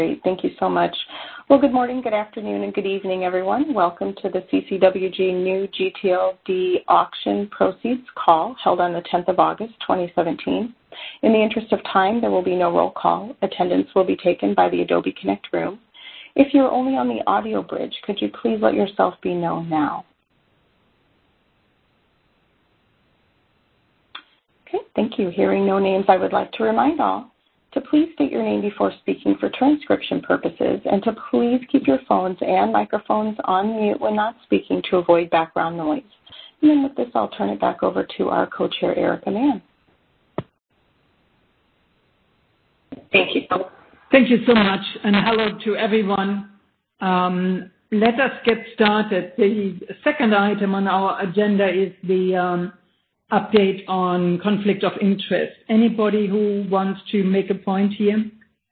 Great. Thank you so much. Well, good morning, good afternoon, and good evening, everyone. Welcome to the CCWG New GTLD Auction Proceeds Call held on the 10th of August, 2017. In the interest of time, there will be no roll call. Attendance will be taken by the Adobe Connect room. If you're only on the audio bridge, could you please let yourself be known now? Okay, thank you. Hearing no names, I would like to remind all to please state your name before speaking for transcription purposes, and to please keep your phones and microphones on mute when not speaking to avoid background noise. And then with this, I'll turn it back over to our co-chair, Erica Mann. Thank you. Thank you so much, and hello to everyone. Let us get started. The second item on our agenda is the update on conflict of interest. Anybody who wants to make a point here?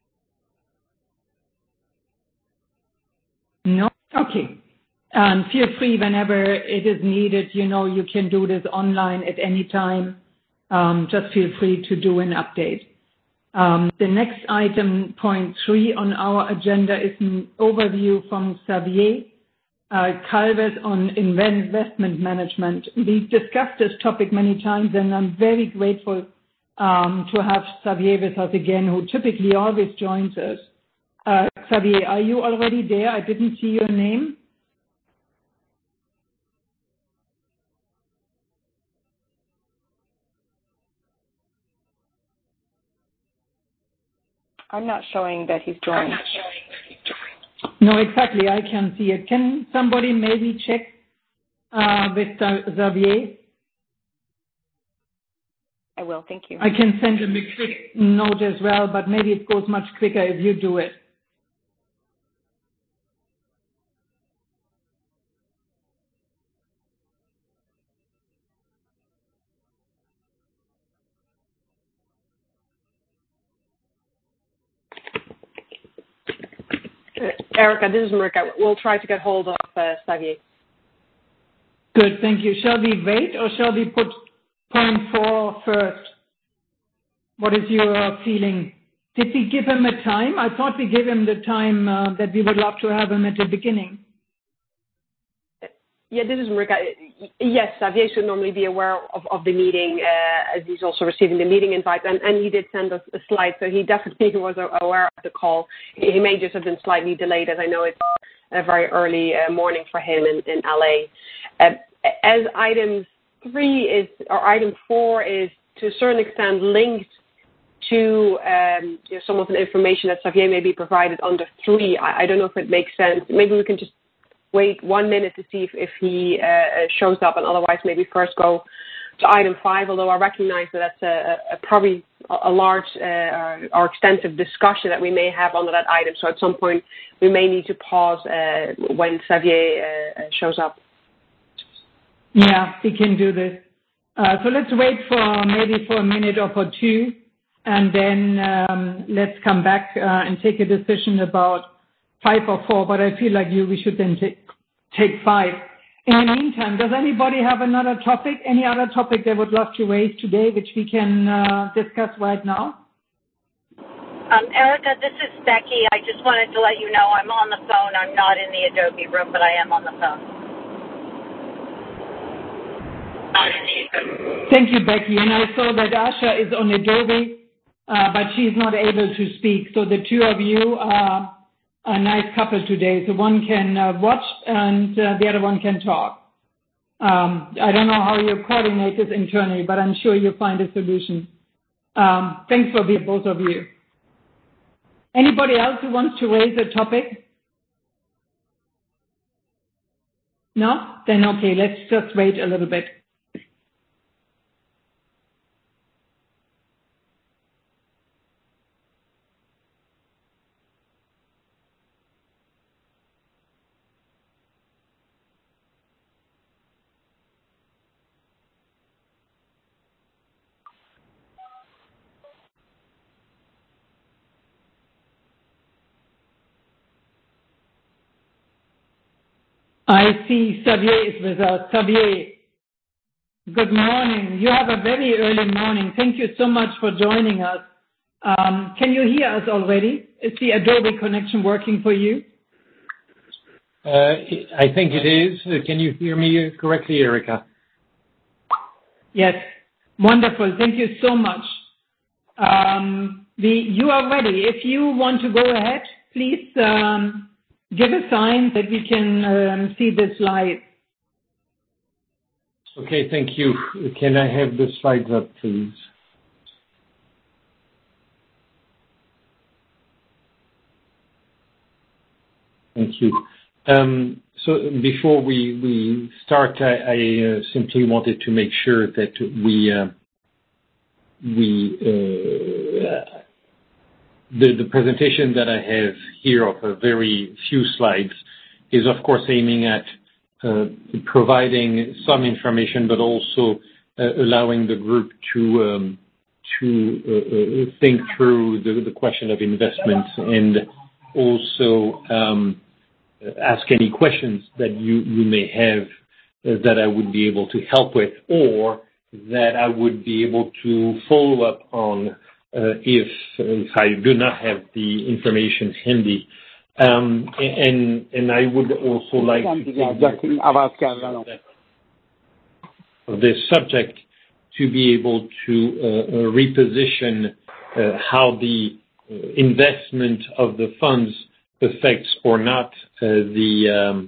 No? Okay. Feel free whenever it is needed. You know, you can do this online at any time. Just feel free to do an update. The next item, point 3 on our agenda, is an overview from Xavier Calves on investment management. We've discussed this topic many times, and I'm very grateful to have Xavier with us again, who typically always joins us. Xavier, are you already there? I didn't see your name. I'm not showing that he's joined. No, exactly. I can see it. Can somebody maybe check with Xavier? I will. Thank you. I can send him a quick note as well, but maybe it goes much quicker if you do it. Erica, this is Marika. We'll try to get hold of Xavier. Good, thank you. Shall we wait or shall we put point 4 first? What is your feeling? Did we give him a time? I thought we gave him the time that we would love to have him at the beginning. Yeah, this is Marika. Yes, Xavier should normally be aware of the meeting, as he's also receiving the meeting invite, and he did send us a slide, so he definitely was aware of the call. He may just have been slightly delayed, as I know it's a very early morning for him in LA. As item 4 is to a certain extent linked to some of the information that Xavier may be provided under 3. I don't know if it makes sense. Maybe we can just wait 1 minute to see if he shows up, and otherwise maybe first go to item 5, although I recognize that that's probably a large or extensive discussion that we may have under that item. So at some point we may need to pause when Xavier shows up. Yeah, we can do this. So let's wait for maybe for a minute or for 2, and then let's come back and take a decision about 5 or 4, but I feel like we should then take 5. In the meantime, does anybody have another topic, any other topic they would love to raise today, which we can discuss right now? Erica, this is Becky. I just wanted to let you know I'm on the phone. I'm not in the Adobe room, but I am on the phone. Thank you, Becky. And I saw that Asha is on Adobe, but she's not able to speak. So the two of you are a nice couple today. So one can watch and the other one can talk. I don't know how you coordinate this internally, but I'm sure you'll find a solution. Thanks for being both of you. Anybody else who wants to raise a topic? No? Then okay, let's just wait a little bit. I see Xavier is with us. Xavier, good morning. You have a very early morning. Thank you so much for joining us. Can you hear us already? the Adobe connection working for you? I think it is. Can you hear me correctly, Erica? Yes. Wonderful. Thank you so much. You are ready. If you want to go ahead, please give a sign that we can see the slide. Okay, thank you. Can I have the slides up, please? Thank you. So before we start, I simply wanted to make sure that the presentation that I have here of a very few slides is, of course, aiming at providing some information, but also allowing the group to think through the question of investments and also ask any questions that you may have that I would be able to help with, or that I would be able to follow up on if I do not have the information handy. And I would also like to take of this subject to be able to reposition how the investment of the funds affects or not the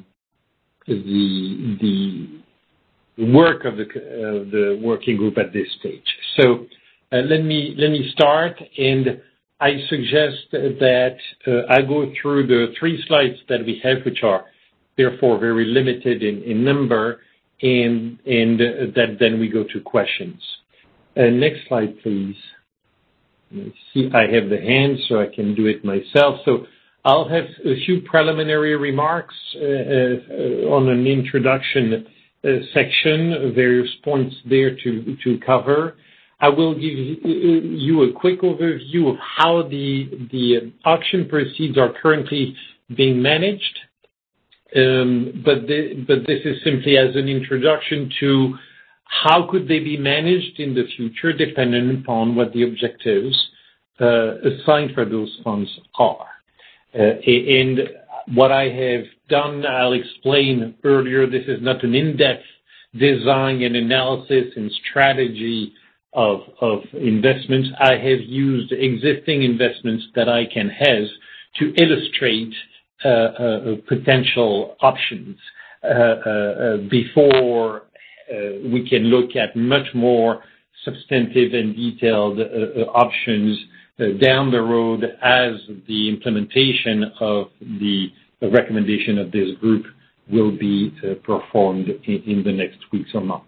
work of the working group at this stage. So let me start, and I suggest that I go through the 3 slides that we have, which are therefore very limited in number, and that then we go to questions. Next slide, please. Let's see, I have the hand, so I can do it myself. So I'll have a few preliminary remarks on an introduction section, various points there to cover. I will give you a quick overview of how the auction proceeds are currently being managed, but this is simply as an introduction to how could they be managed in the future, depending upon what the objectives assigned for those funds are. And what I have done, I'll explain earlier, this is not an in-depth design and analysis and strategy of investments. I have used existing investments that ICANN has to illustrate potential options before we can look at much more substantive and detailed options down the road as the implementation of the recommendation of this group will be performed in the next weeks or months.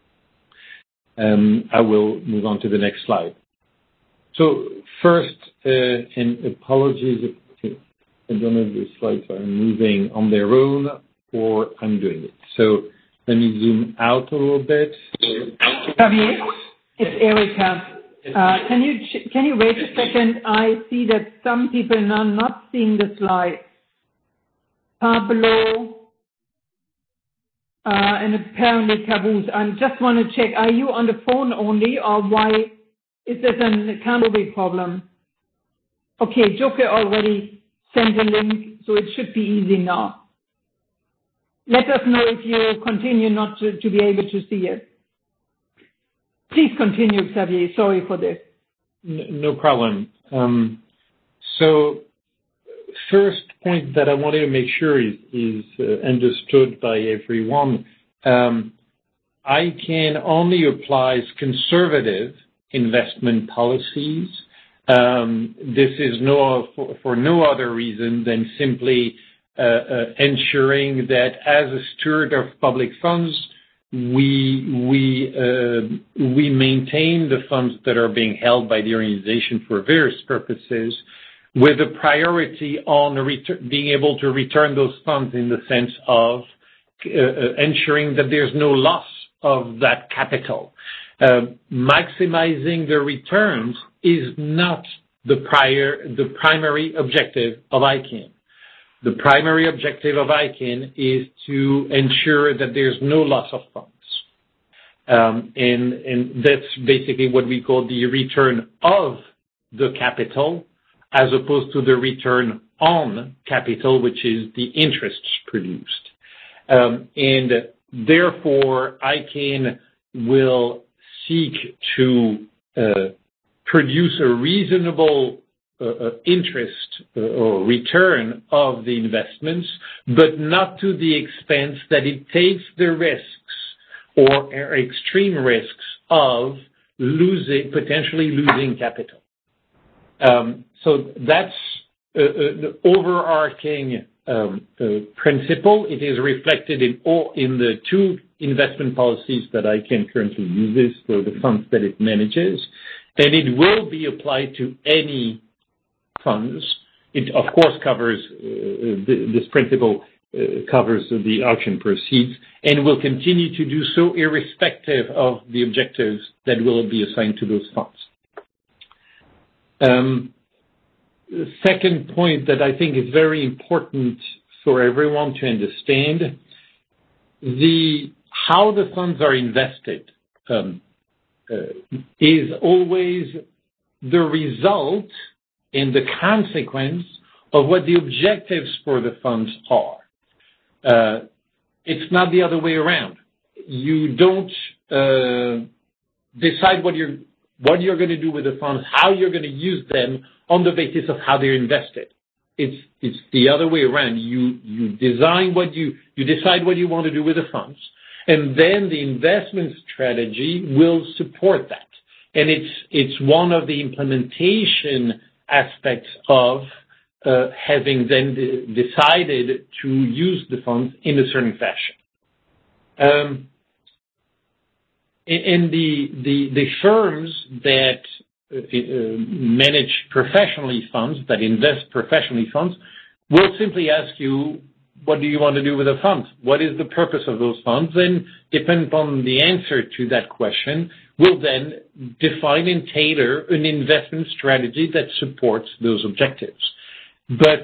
I will move on to the next slide. So first, and apologies if I don't know if the slides are moving on their own or I'm doing it. So let me zoom out a little bit. Xavier, it's Erica. Can you wait a second? I see that some people are not seeing the slide. Pablo and apparently Caboose. I just want to check, are you on the phone only, or why is this a Canterbury problem? Okay, Joker already sent a link, so it should be easy now. Let us know if you continue not to be able to see it. Please continue, Xavier. Sorry for this. No problem. So first point that I wanted to make sure is understood by everyone. ICANN only applies conservative investment policies. This is for no other reason than simply ensuring that as a steward of public funds, we maintain the funds that are being held by the organization for various purposes, with a priority on being able to return those funds in the sense of ensuring that there's no loss of that capital. Maximizing the returns is not the primary objective of ICANN. The primary objective of ICANN is to ensure that there's no loss of funds. And that's basically what we call the return of the capital as opposed to the return on capital, which is the interest produced. And therefore, ICANN will seek to produce a reasonable interest or return of the investments, but not to the extent that it takes the risks or extreme risks of potentially losing capital. So that's the overarching principle. It is reflected in the two investment policies that ICANN currently uses for the funds that it manages, and it will be applied to any funds. It, of course, covers this principle covers the auction proceeds and will continue to do so irrespective of the objectives that will be assigned to those funds. The second point that I think is very important for everyone to understand, how the funds are invested is always the result and the consequence of what the objectives for the funds are. It's not the other way around. You don't decide what you're going to do with the funds, how you're going to use them on the basis of how they're invested. It's the other way around. You decide what you want to do with the funds, and then the investment strategy will support that. And it's one of the implementation aspects of having then decided to use the funds in a certain fashion. And the firms that manage professionally funds, that invest professionally funds, will simply ask you, what do you want to do with the funds? What is the purpose of those funds? And depending upon the answer to that question, will then define and tailor an investment strategy that supports those objectives. But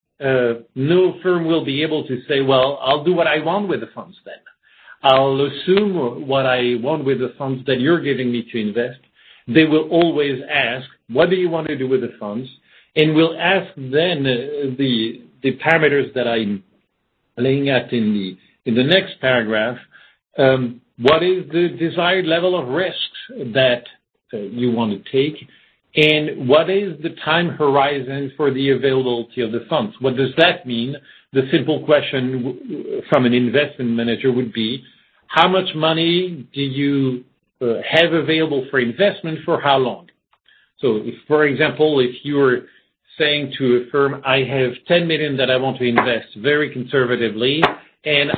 no firm will be able to say, well, I'll do what I want with the funds then. I'll assume what I want with the funds that you're giving me to invest. They will always ask, what do you want to do with the funds? And we'll ask then the parameters that I'm laying out in the next paragraph, what is the desired level of risks that you want to take, and what is the time horizon for the availability of the funds? What does that mean? The simple question from an investment manager would be, how much money do you have available for investment for how long? So, if, for example, if you're saying to a firm, I have $10 million that I want to invest very conservatively, and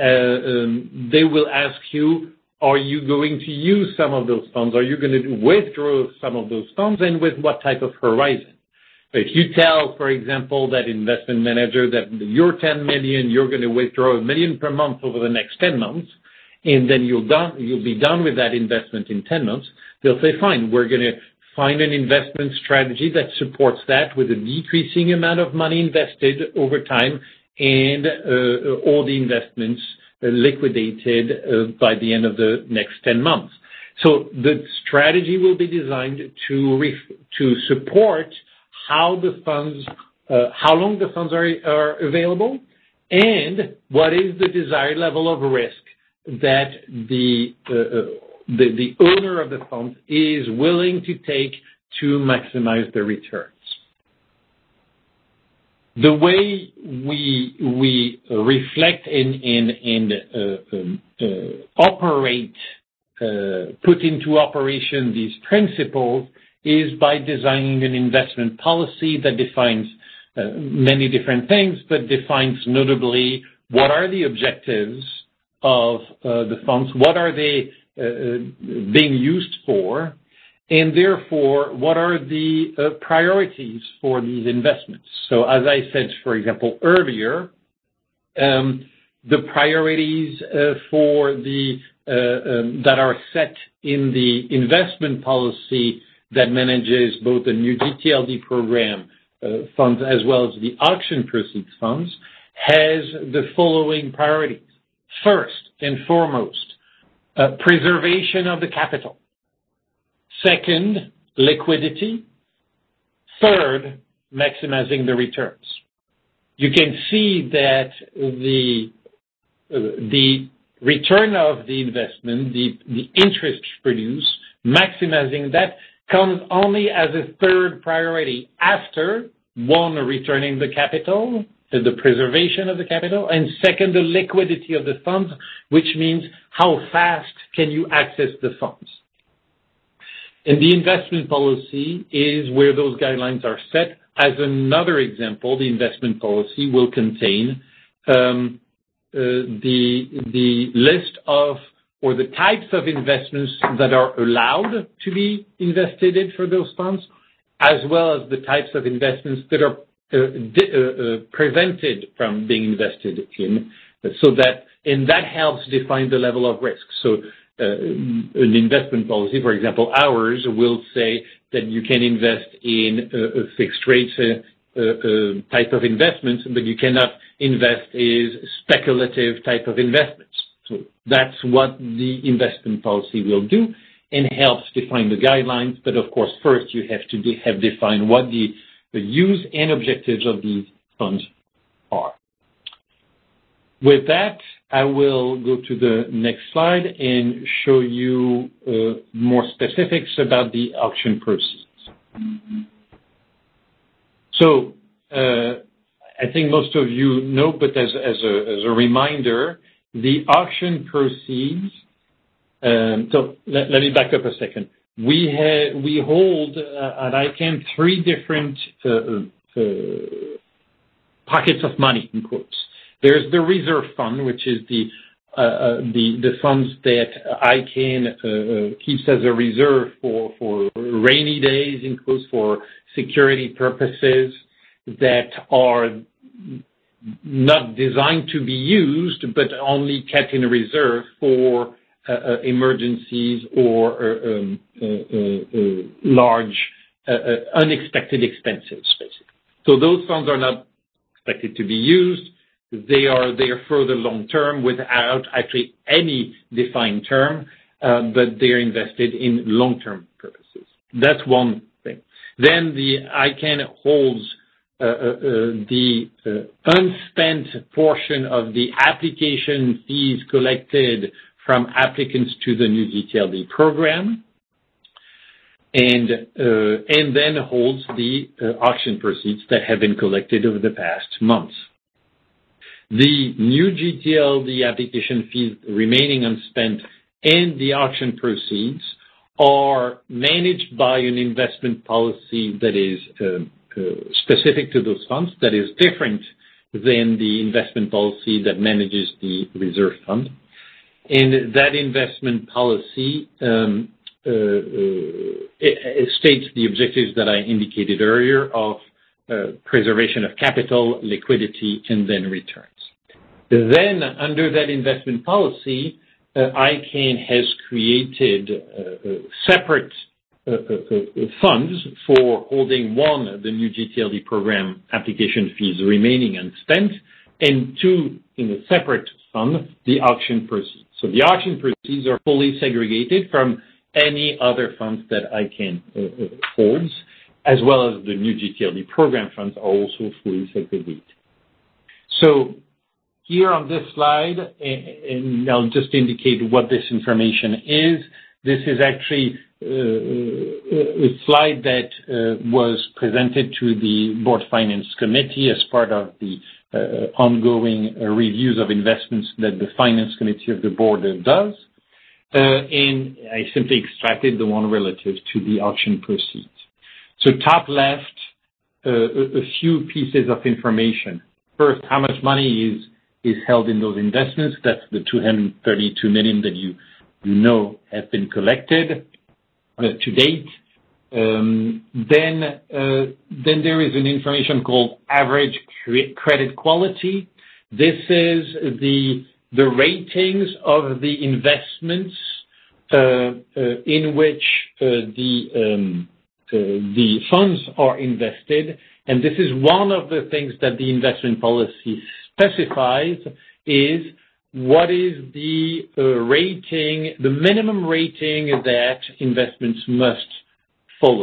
they will ask you, are you going to use some of those funds? Are you going to withdraw some of those funds, and with what type of horizon? If you tell, for example, that investment manager that your $10 million, you're going to withdraw $1 million per month over the next 10 months, and then you'll be done with that investment in 10 months, they'll say, fine, we're going to find an investment strategy that supports that with a decreasing amount of money invested over time and all the investments liquidated by the end of the next 10 months. So the strategy will be designed to support how the funds, how long the funds are available, and what is the desired level of risk that the owner of the funds is willing to take to maximize the returns. The way we reflect and operate, put into operation these principles is by designing an investment policy that defines many different things, but defines notably what are the objectives of the funds, what are they being used for, and therefore what are the priorities for these investments. So as I said, for example, earlier, the priorities for that are set in the investment policy that manages both the new GTLD program funds as well as the auction proceeds funds has the following priorities. First and foremost, preservation of the capital. Second, liquidity. Third, maximizing the returns. You can see that the return of the investment, the interest produced, maximizing that comes only as a third priority after, one, returning the capital, the preservation of the capital, and second, the liquidity of the funds, which means how fast can you access the funds. And the investment policy is where those guidelines are set. As another example, the investment policy will contain the list of or the types of investments that are allowed to be invested in for those funds, as well as the types of investments that are prevented from being invested in, and that helps define the level of risk. So an investment policy, for example, ours will say that you can invest in a fixed rate type of investments, but you cannot invest in speculative type of investments. So that's what the investment policy will do and helps define the guidelines. But of course, first you have to have defined what the use and objectives of these funds are. With that, I will go to the next slide and show you more specifics about the auction proceeds. So I think most of you know, but as a reminder, the auction proceeds. So let me back up a second. We hold at ICANN three different pockets of money, in quotes. There's the reserve fund, which is the funds that ICANN keeps as a reserve for rainy days, in quotes, for security purposes that are not designed to be used, but only kept in a reserve for emergencies or large unexpected expenses, basically. So those funds are not expected to be used. They are for the long term without actually any defined term, but they're invested in long-term purposes. That's one thing. Then the ICANN holds the unspent portion of the application fees collected from applicants to the new GTLD program, and then holds the auction proceeds that have been collected over the past months. The new GTLD application fees remaining unspent and the auction proceeds are managed by an investment policy that is specific to those funds, that is different than the investment policy that manages the reserve fund. And that investment policy it states the objectives that I indicated earlier of preservation of capital, liquidity, and then returns. Then, under that investment policy, ICANN has created separate funds for holding, one, the new GTLD program application fees remaining unspent, and two, in a separate fund, the auction proceeds. So the auction proceeds are fully segregated from any other funds that ICANN holds, as well as the new GTLD program funds are also fully segregated. So here on this slide, and I'll just indicate what this information is. This is actually a slide that was presented to the Board Finance Committee as part of the ongoing reviews of investments that the Finance Committee of the Board does. And I simply extracted the one relative to the auction proceeds. So top left, a few pieces of information. First, how much money is held in those investments. That's the $232 million that you know have been collected to date. Then there is an information called average credit quality. This is the ratings of the investments in which the funds are invested, and this is one of the things that the investment policy specifies is what is the rating, the minimum rating that investments must follow.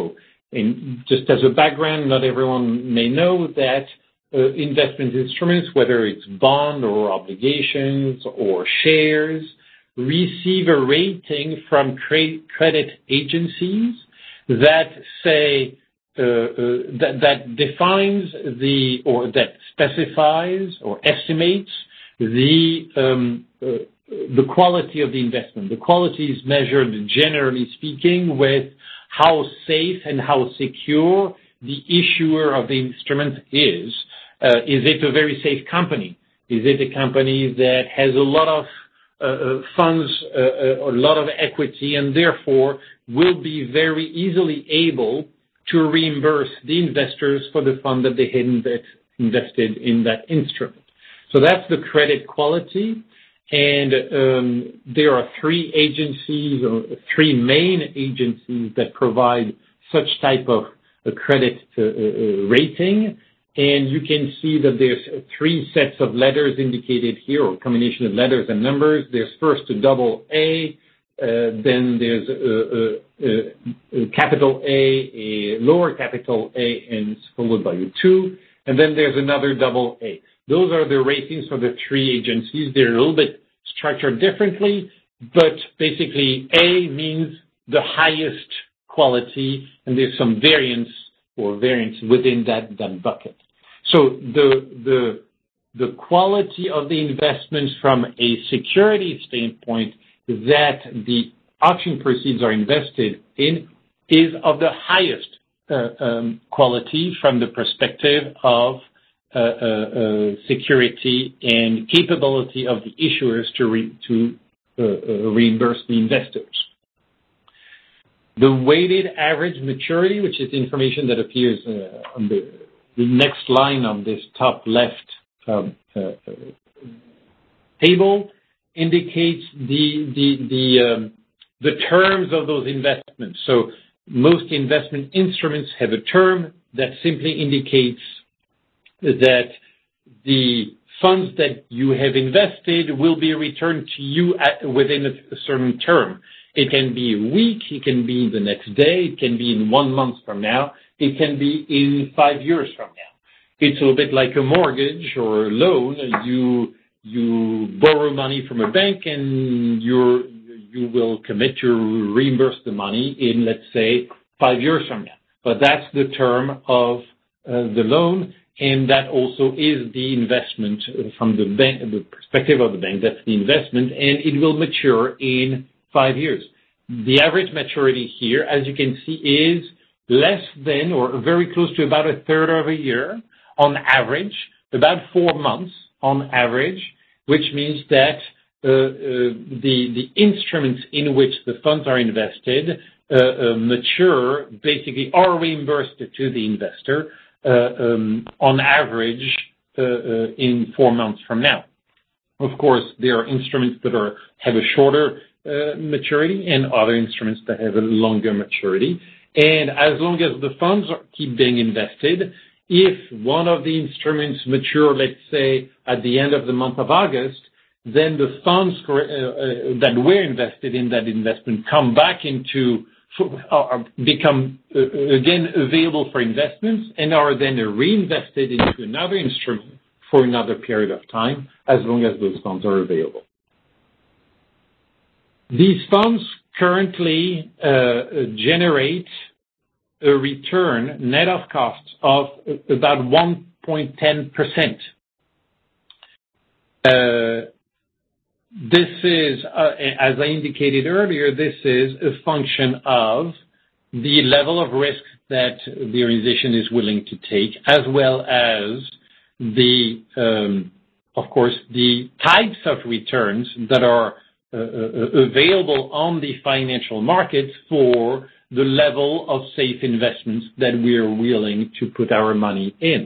And just as a background, not everyone may know that investment instruments, whether it's bond or obligations or shares, receive a rating from credit agencies that say that defines or that specifies or estimates the quality of the investment. The quality is measured, generally speaking, with how safe and how secure the issuer of the instrument is. Is it a very safe company? Is it a company that has a lot of funds, a lot of equity, and therefore will be very easily able to reimburse the investors for the fund that they had invested in that instrument? So that's the credit quality. And there are three agencies, or three main agencies, that provide such type of a credit rating. And you can see that there's three sets of letters indicated here, or combination of letters and numbers. There's first a double A, then there's a capital A, a lower capital A, and it's followed by a 2, and then there's another double A. Those are the ratings for the three agencies. They're a little bit structured differently, but basically A means the highest quality, and there's some variance within that bucket. So the quality of the investments from a security standpoint that the auction proceeds are invested in is of the highest quality from the perspective of security and capability of the issuers to reimburse the investors. The weighted average maturity, which is information that appears on the next line on this top left table, indicates the terms of those investments. So most investment instruments have a term that simply indicates that the funds that you have invested will be returned to you within a certain term. It can be a week, it can be the next day, it can be in 1 month from now, it can be in 5 years from now. It's a little bit like a mortgage or a loan. You borrow money from a bank and you will commit to reimburse the money in, let's say, 5 years from now. But that's the term of the loan, and that also is the investment from the bank, the perspective of the bank. That's the investment, and it will mature in 5 years. The average maturity here, as you can see, is less than or very close to about a third of a year on average, about 4 months on average, which means that the instruments in which the funds are invested mature, basically are reimbursed to the investor on average in 4 months from now. Of course, there are instruments that have a shorter maturity and other instruments that have a longer maturity. And as long as the funds keep being invested, if one of the instruments mature, let's say, at the end of the month of August, then the funds that were invested in that investment come back become again available for investments and are then reinvested into another instrument for another period of time, as long as those funds are available. These funds currently generate a return net of costs of about 1.10%. This is, as I indicated earlier, this is a function of the level of risk that the organization is willing to take, as well as of course, the types of returns that are available on the financial markets for the level of safe investments that we are willing to put our money in.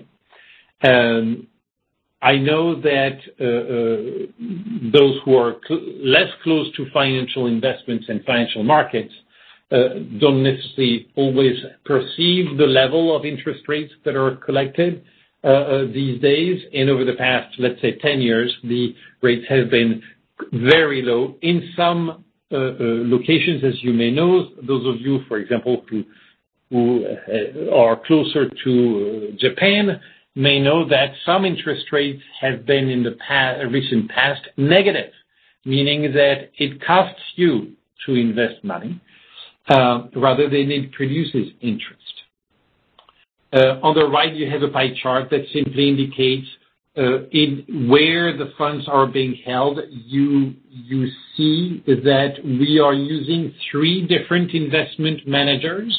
I know that those who are less close to financial investments and financial markets don't necessarily always perceive the level of interest rates that are collected these days. And over the past, let's say, 10 years, the rates have been very low. In some locations, as you may know, those of you, for example, who who are closer to Japan may know that some interest rates have been in the recent past negative, meaning that it costs you to invest money rather than it produces interest. On the right, you have a pie chart that simply indicates where the funds are being held. You see that we are using 3 different investment managers,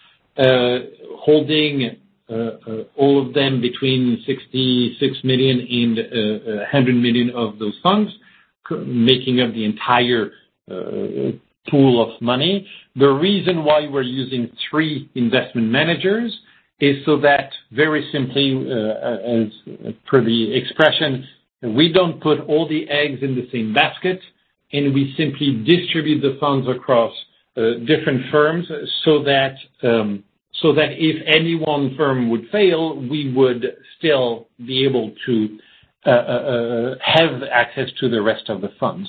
holding all of them between 66 million and 100 million of those funds, making up the entire pool of money. The reason why we're using 3 investment managers is so that, very simply, as per the expression, we don't put all the eggs in the same basket, and we simply distribute the funds across different firms so that if any one firm would fail, we would still be able to have access to the rest of the funds.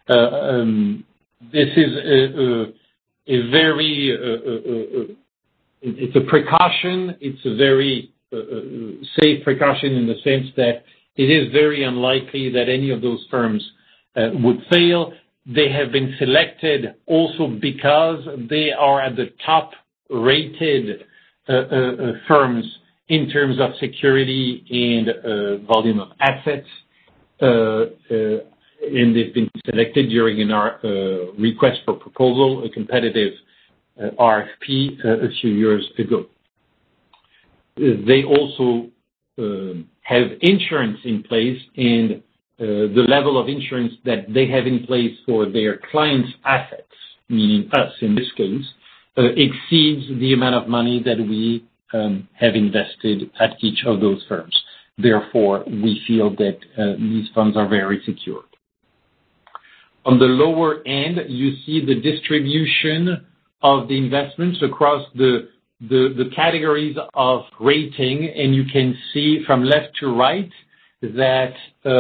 This is a very it's a precaution. It's a very safe precaution in the sense that it is very unlikely that any of those firms would fail. They have been selected also because they are at the top rated firms in terms of security and volume of assets. And they've been selected during our request for proposal, a competitive RFP a few years ago. They also have insurance in place, and the level of insurance that they have in place for their clients' assets, meaning us in this case, exceeds the amount of money that we have invested at each of those firms. Therefore, we feel that these funds are very secure. On the lower end, you see the distribution of the investments across the categories of rating, and you can see from left to right that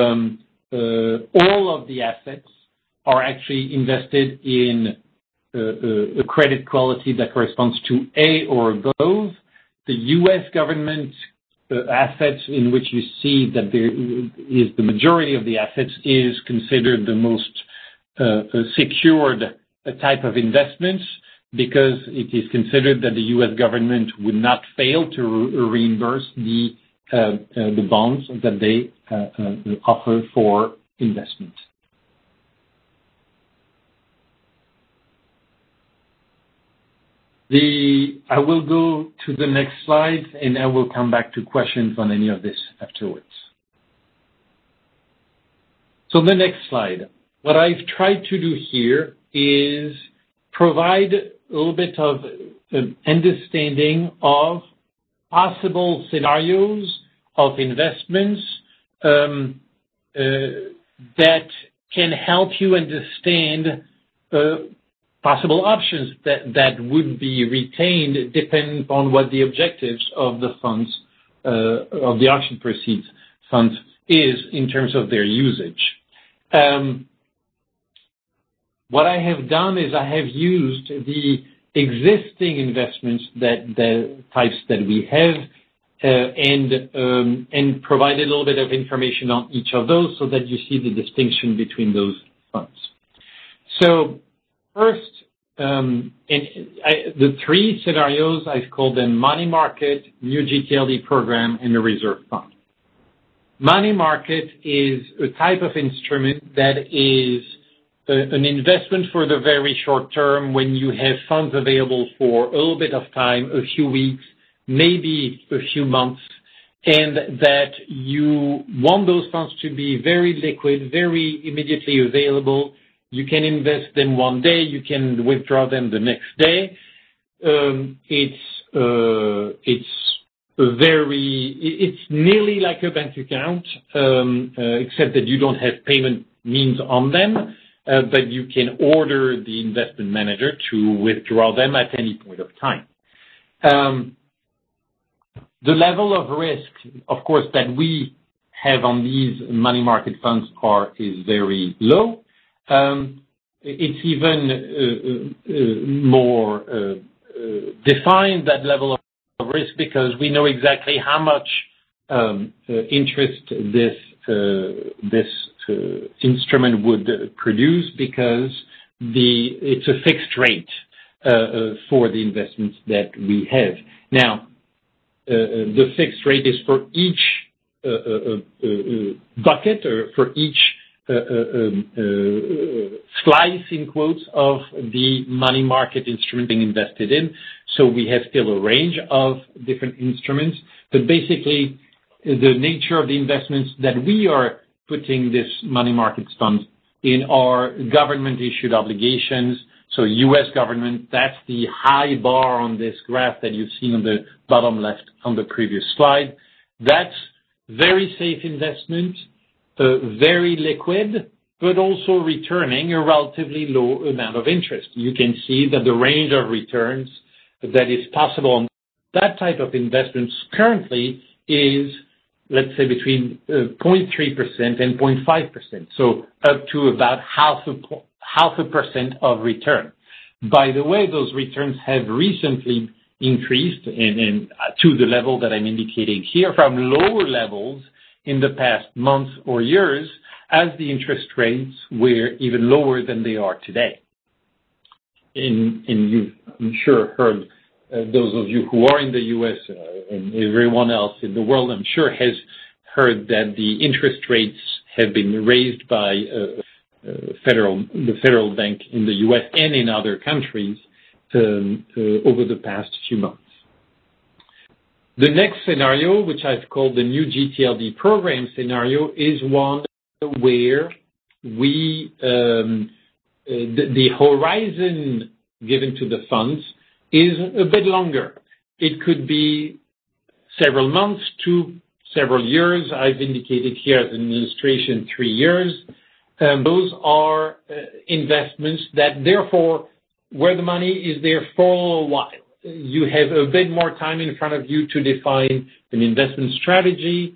all of the assets are actually invested in a credit quality that corresponds to A or above. The U.S. government assets, in which you see that there is the majority of the assets, is considered the most secured type of investments, because it is considered that the U.S. government would not fail to reimburse the bonds that they offer for investment. I will go to the next slide, and I will come back to questions on any of this afterwards. So the next slide. What I've tried to do here is provide a little bit of understanding of possible scenarios of investments that can help you understand possible options that would be retained depending upon what the objectives of the funds, of the auction proceeds funds is in terms of their usage. What I have done is I have used the existing investments the types that we have and provided a little bit of information on each of those so that you see the distinction between those funds. So first, the 3 scenarios, I've called them money market, new GTLD program, and a reserve fund. Money market is a type of instrument that is an investment for the very short term, when you have funds available for a little bit of time, a few weeks, maybe a few months, and that you want those funds to be very liquid, very immediately available. You can invest them one day, you can withdraw them the next day. It's nearly like a bank account, except that you don't have payment means on them. But you can order the investment manager to withdraw them at any point of time. The level of risk, of course, that we have on these money market funds is very low. It's even more define that level of risk because we know exactly how much interest this instrument would produce because it's a fixed rate for the investments that we have. Now, the fixed rate is for each bucket or for each slice, in quotes, of the money market instrument being invested in. So we have still a range of different instruments, but basically the nature of the investments that we are putting this money market funds in are government-issued obligations. So U.S. government, that's the high bar on this graph that you've seen on the bottom left on the previous slide. That's very safe investment, very liquid, but also returning a relatively low amount of interest. You can see that the range of returns that is possible on that type of investments currently is, let's say, between 0.3% and 0.5%, so up to about half a percent of return. By the way, those returns have recently increased and to the level that I'm indicating here from lower levels in the past months or years as the interest rates were even lower than they are today. And you've, I'm sure, heard, those of you who are in the U.S. And everyone else in the world, I'm sure, has heard that the interest rates have been raised by the federal bank in the U.S. and in other countries over the past few months. The next scenario, which I've called the new GTLD program scenario, is one where we the horizon given to the funds is a bit longer. It could be several months to several years. I've indicated here as an illustration 3 years. Those are investments that, therefore, where the money is there for a while. You have a bit more time in front of you to define an investment strategy.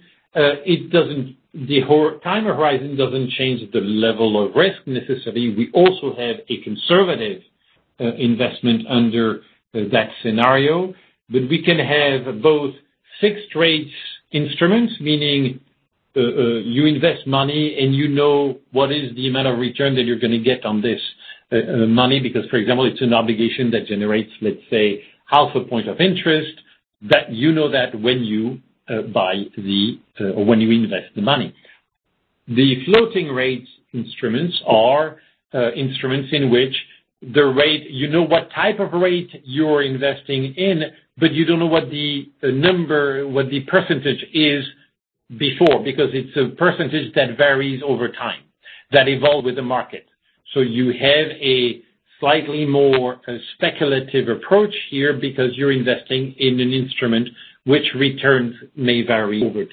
The time horizon doesn't change the level of risk necessarily. We also have a conservative investment under that scenario, but we can have both fixed rates instruments, meaning you invest money and you know what is the amount of return that you're going to get on this money because, for example, it's an obligation that generates, let's say, half a point of interest, that you know that when you buy or when you invest the money. The floating rate instruments are instruments in which the rate, you know what type of rate you're investing in, but you don't know what the percentage is before, because it's a percentage that varies over time, that evolves with the market. So you have a slightly more speculative approach here because you're investing in an instrument which returns may vary over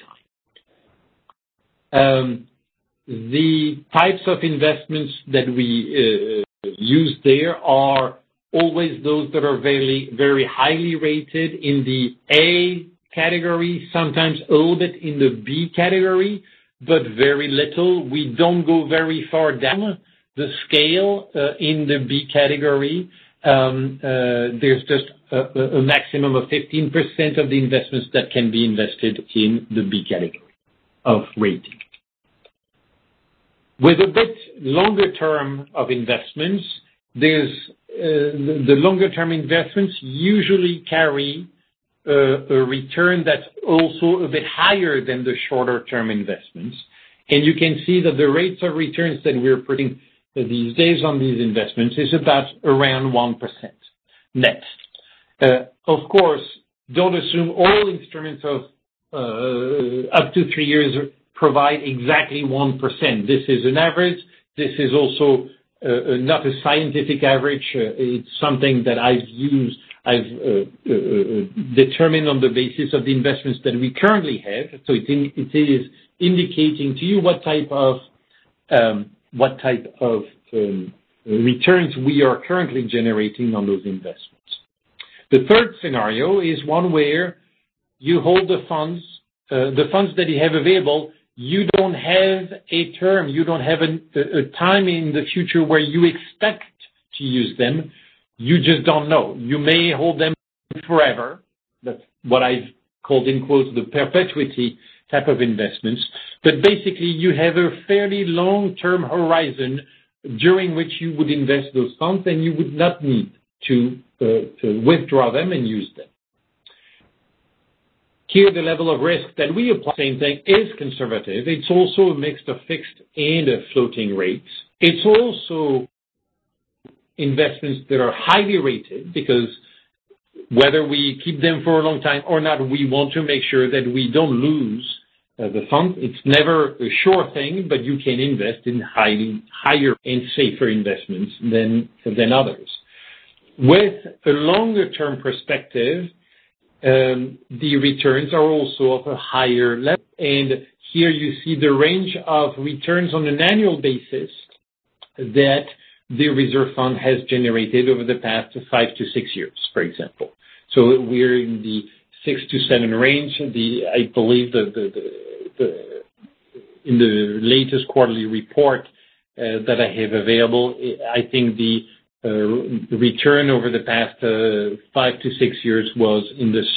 time. The types of investments that we use there are always those that are very, very highly rated in the A category, sometimes a little bit in the B category, but very little. We don't go very far down the scale in the B category. There's just a maximum of 15% of the investments that can be invested in the B category of rating. With a bit longer term of investments, there's the longer term investments usually carry a return that's also a bit higher than the shorter term investments. And you can see that the rates of returns that we're putting these days on these investments is about around 1% net. Of course, don't assume all instruments of up to 3 years provide exactly 1%. This is an average. This is also not a scientific average. It's something that I've determined on the basis of the investments that we currently have. So it is indicating to you what type of returns we are currently generating on those investments. The third scenario is one where you hold the funds that you have available. You don't have a term. You don't have a time in the future where you expect to use them. You just don't know. You may hold them forever. That's what I've called in quotes the perpetuity type of investments. But basically, you have a fairly long-term horizon during which you would invest those funds, and you would not need to withdraw them and use them. Here, the level of risk that we apply, same thing, is conservative. It's also a mix of fixed and floating rates. It's also investments that are highly rated, because whether we keep them for a long time or not, we want to make sure that we don't lose the fund. It's never a sure thing, but you can invest in higher and safer investments than others. With a longer-term perspective, the returns are also of a higher level. And here you see the range of returns on an annual basis that the reserve fund has generated over the past 5 to 6 years, for example. So we're in the 6 to 7 range. I believe in the latest quarterly report that I have available, I think the return over the past 5 to 6 years was in the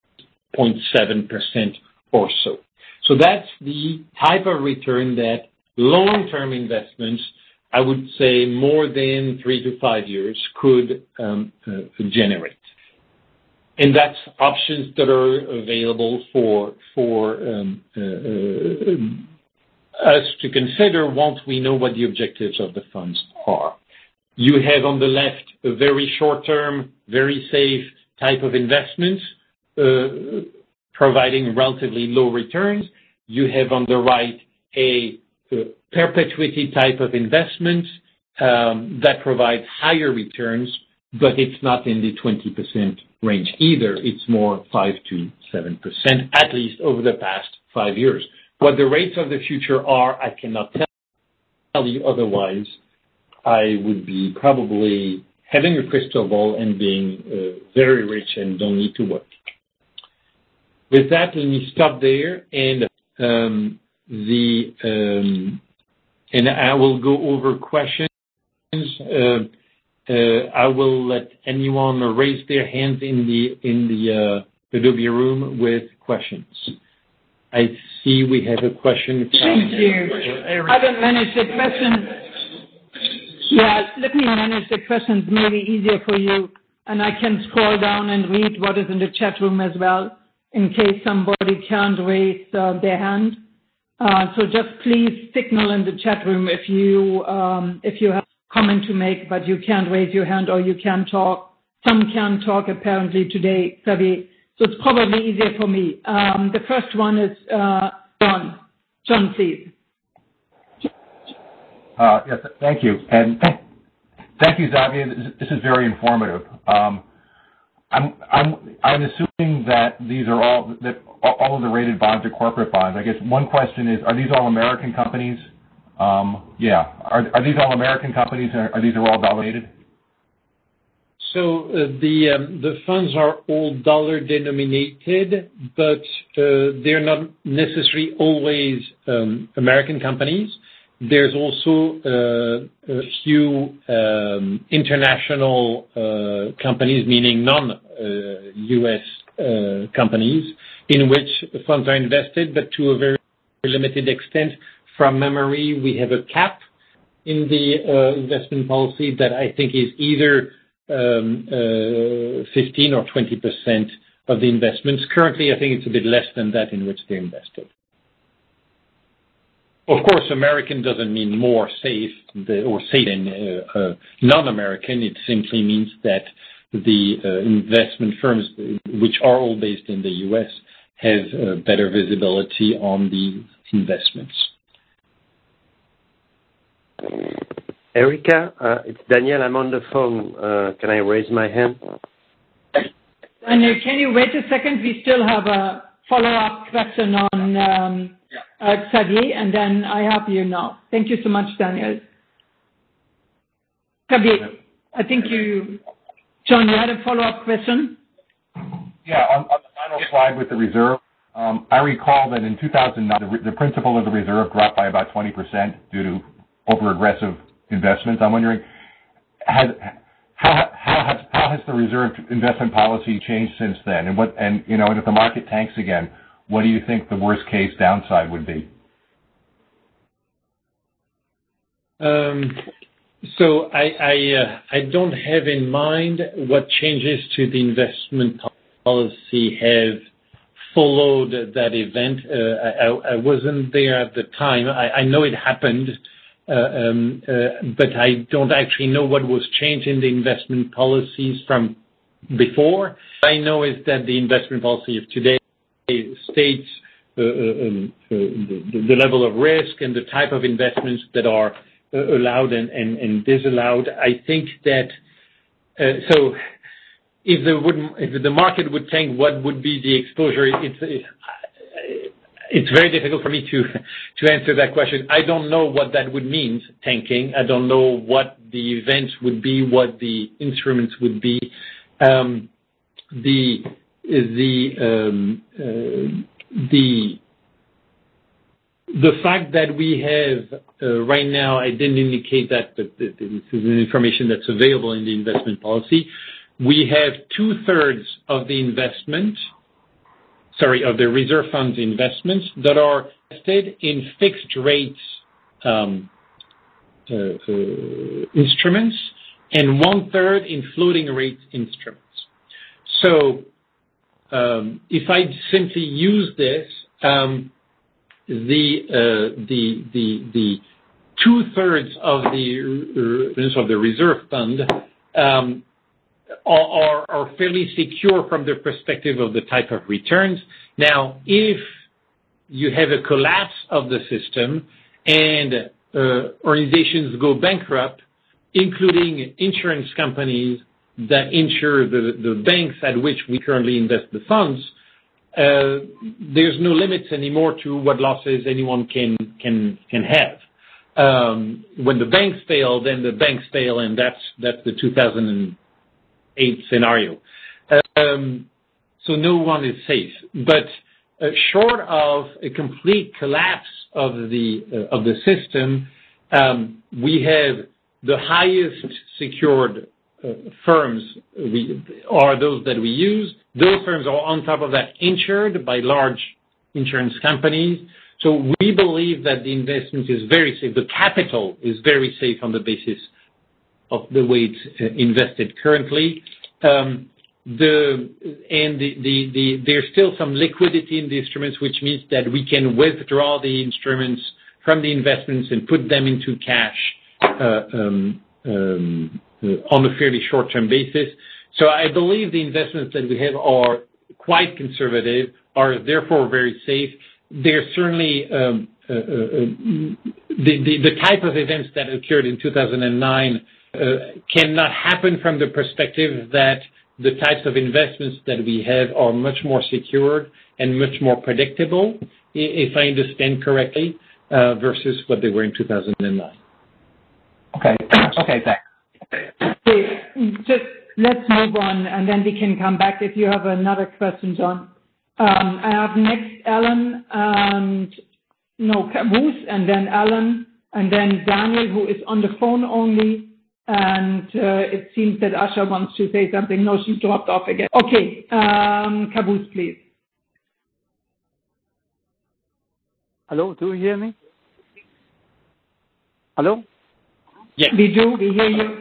6.7% or so. So that's the type of return that long-term investments, I would say more than 3 to 5 years, could generate. And that's options that are available for us to consider once we know what the objectives of the funds are. You have on the left a very short-term, very safe type of investments, providing relatively low returns. You have on the right a perpetuity type of investments that provides higher returns, but it's not in the 20% range either. It's more 5 to 7%, at least over the past 5 years. What the rates of the future are, I cannot tell you. Otherwise, I would be probably having a crystal ball and being very rich and don't need to work. With that, let me stop there, and I will go over questions. I will let anyone raise their hands in the Adobe room with questions. I see we have a question. Thank you. I will manage the question. Yeah, let me manage the questions, maybe easier for you, and I can scroll down and read what is in the chat room as well, in case somebody can't raise their hand. So just please signal in the chat room if you have a comment to make, but you can't raise your hand or you can talk. Some can talk apparently today, Xavier. So it's probably easier for me. The first one is John. John, please. Yes, thank you. And thank you, Xavier. This is very informative. I'm assuming that these are all of the rated bonds are corporate bonds. I guess one question is, are these all American companies? Are these all American companies? Are these all dollar rated? So the funds are all dollar denominated, but they're not necessarily always American companies. There's also a few international companies, meaning non-U.S. companies, in which funds are invested, but to a very limited extent. From memory, we have a cap in the investment policy that I think is either 15 or 20% of the investments. Currently, I think it's a bit less than that in which they're invested. Of course, American doesn't mean more safe or safe than non-American. It simply means that the investment firms, which are all based in the U.S., have better visibility on the investments. Erica, it's Daniel. I'm on the phone. Can I raise my hand? Daniel, can you wait a second? We still have a follow-up question on Xavier, and then I have you now. Thank you so much, Daniel. Xavier, I think John, you had a follow-up question? Yeah, on the final slide with the reserve, I recall that in 2009, the principal of the reserve dropped by about 20% due to over-aggressive investments. I'm wondering, how how has the reserve investment policy changed since then? And if the market tanks again, what do you think the worst case downside would be? So I don't have in mind what changes to the investment policy have followed that event. I wasn't there at the time. I know it happened, but I don't actually know what was changed in the investment policies from before. I know is that the investment policy of today states the level of risk and the type of investments that are allowed and disallowed. I think that so if the market would tank, what would be the exposure? It's very difficult for me to answer that question. I don't know what that would mean, tanking. I don't know what the events would be, what the instruments would be. The fact that we have right now, I didn't indicate that, but this is an information that's available in the investment policy. We have 2/3 of the of the reserve funds investments that are invested in fixed rates instruments and 1/3 in floating rate instruments. So if I simply use this, the 2/3 of the reserve fund are fairly secure from the perspective of the type of returns. Now, if you have a collapse of the system and organizations go bankrupt, including insurance companies that insure the banks at which we currently invest the funds, there's no limits anymore to what losses anyone can have. When the banks fail, then the banks fail, and that's the 2008 scenario. So no one is safe. But short of a complete collapse of the system, we have the highest secured firms are those that we use. Those firms are on top of that insured by large insurance companies. So we believe that the investment is very safe. The capital is very safe on the basis of the way it's invested currently. There's still some liquidity in the instruments, which means that we can withdraw the instruments from the investments and put them into cash on a fairly short-term basis. So I believe the investments that we have are quite conservative, are therefore very safe. They're certainly the type of events that occurred in 2009 cannot happen from the perspective that the types of investments that we have are much more secured and much more predictable, if I understand correctly, versus what they were in 2009. Okay, thanks. Okay, just let's move on, and then we can come back if you have another question, John. I have next Alan and Caboose, and then Alan, and then Daniel, who is on the phone only, and it seems that Asha wants to say something. No, she dropped off again. Okay, Caboose, please. Hello, do you hear me? Hello? Yes. We do, we hear you.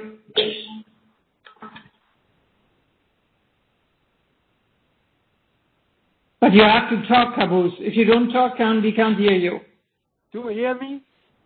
But you have to talk, Caboose. If you don't talk, we can't hear you. Do you hear me?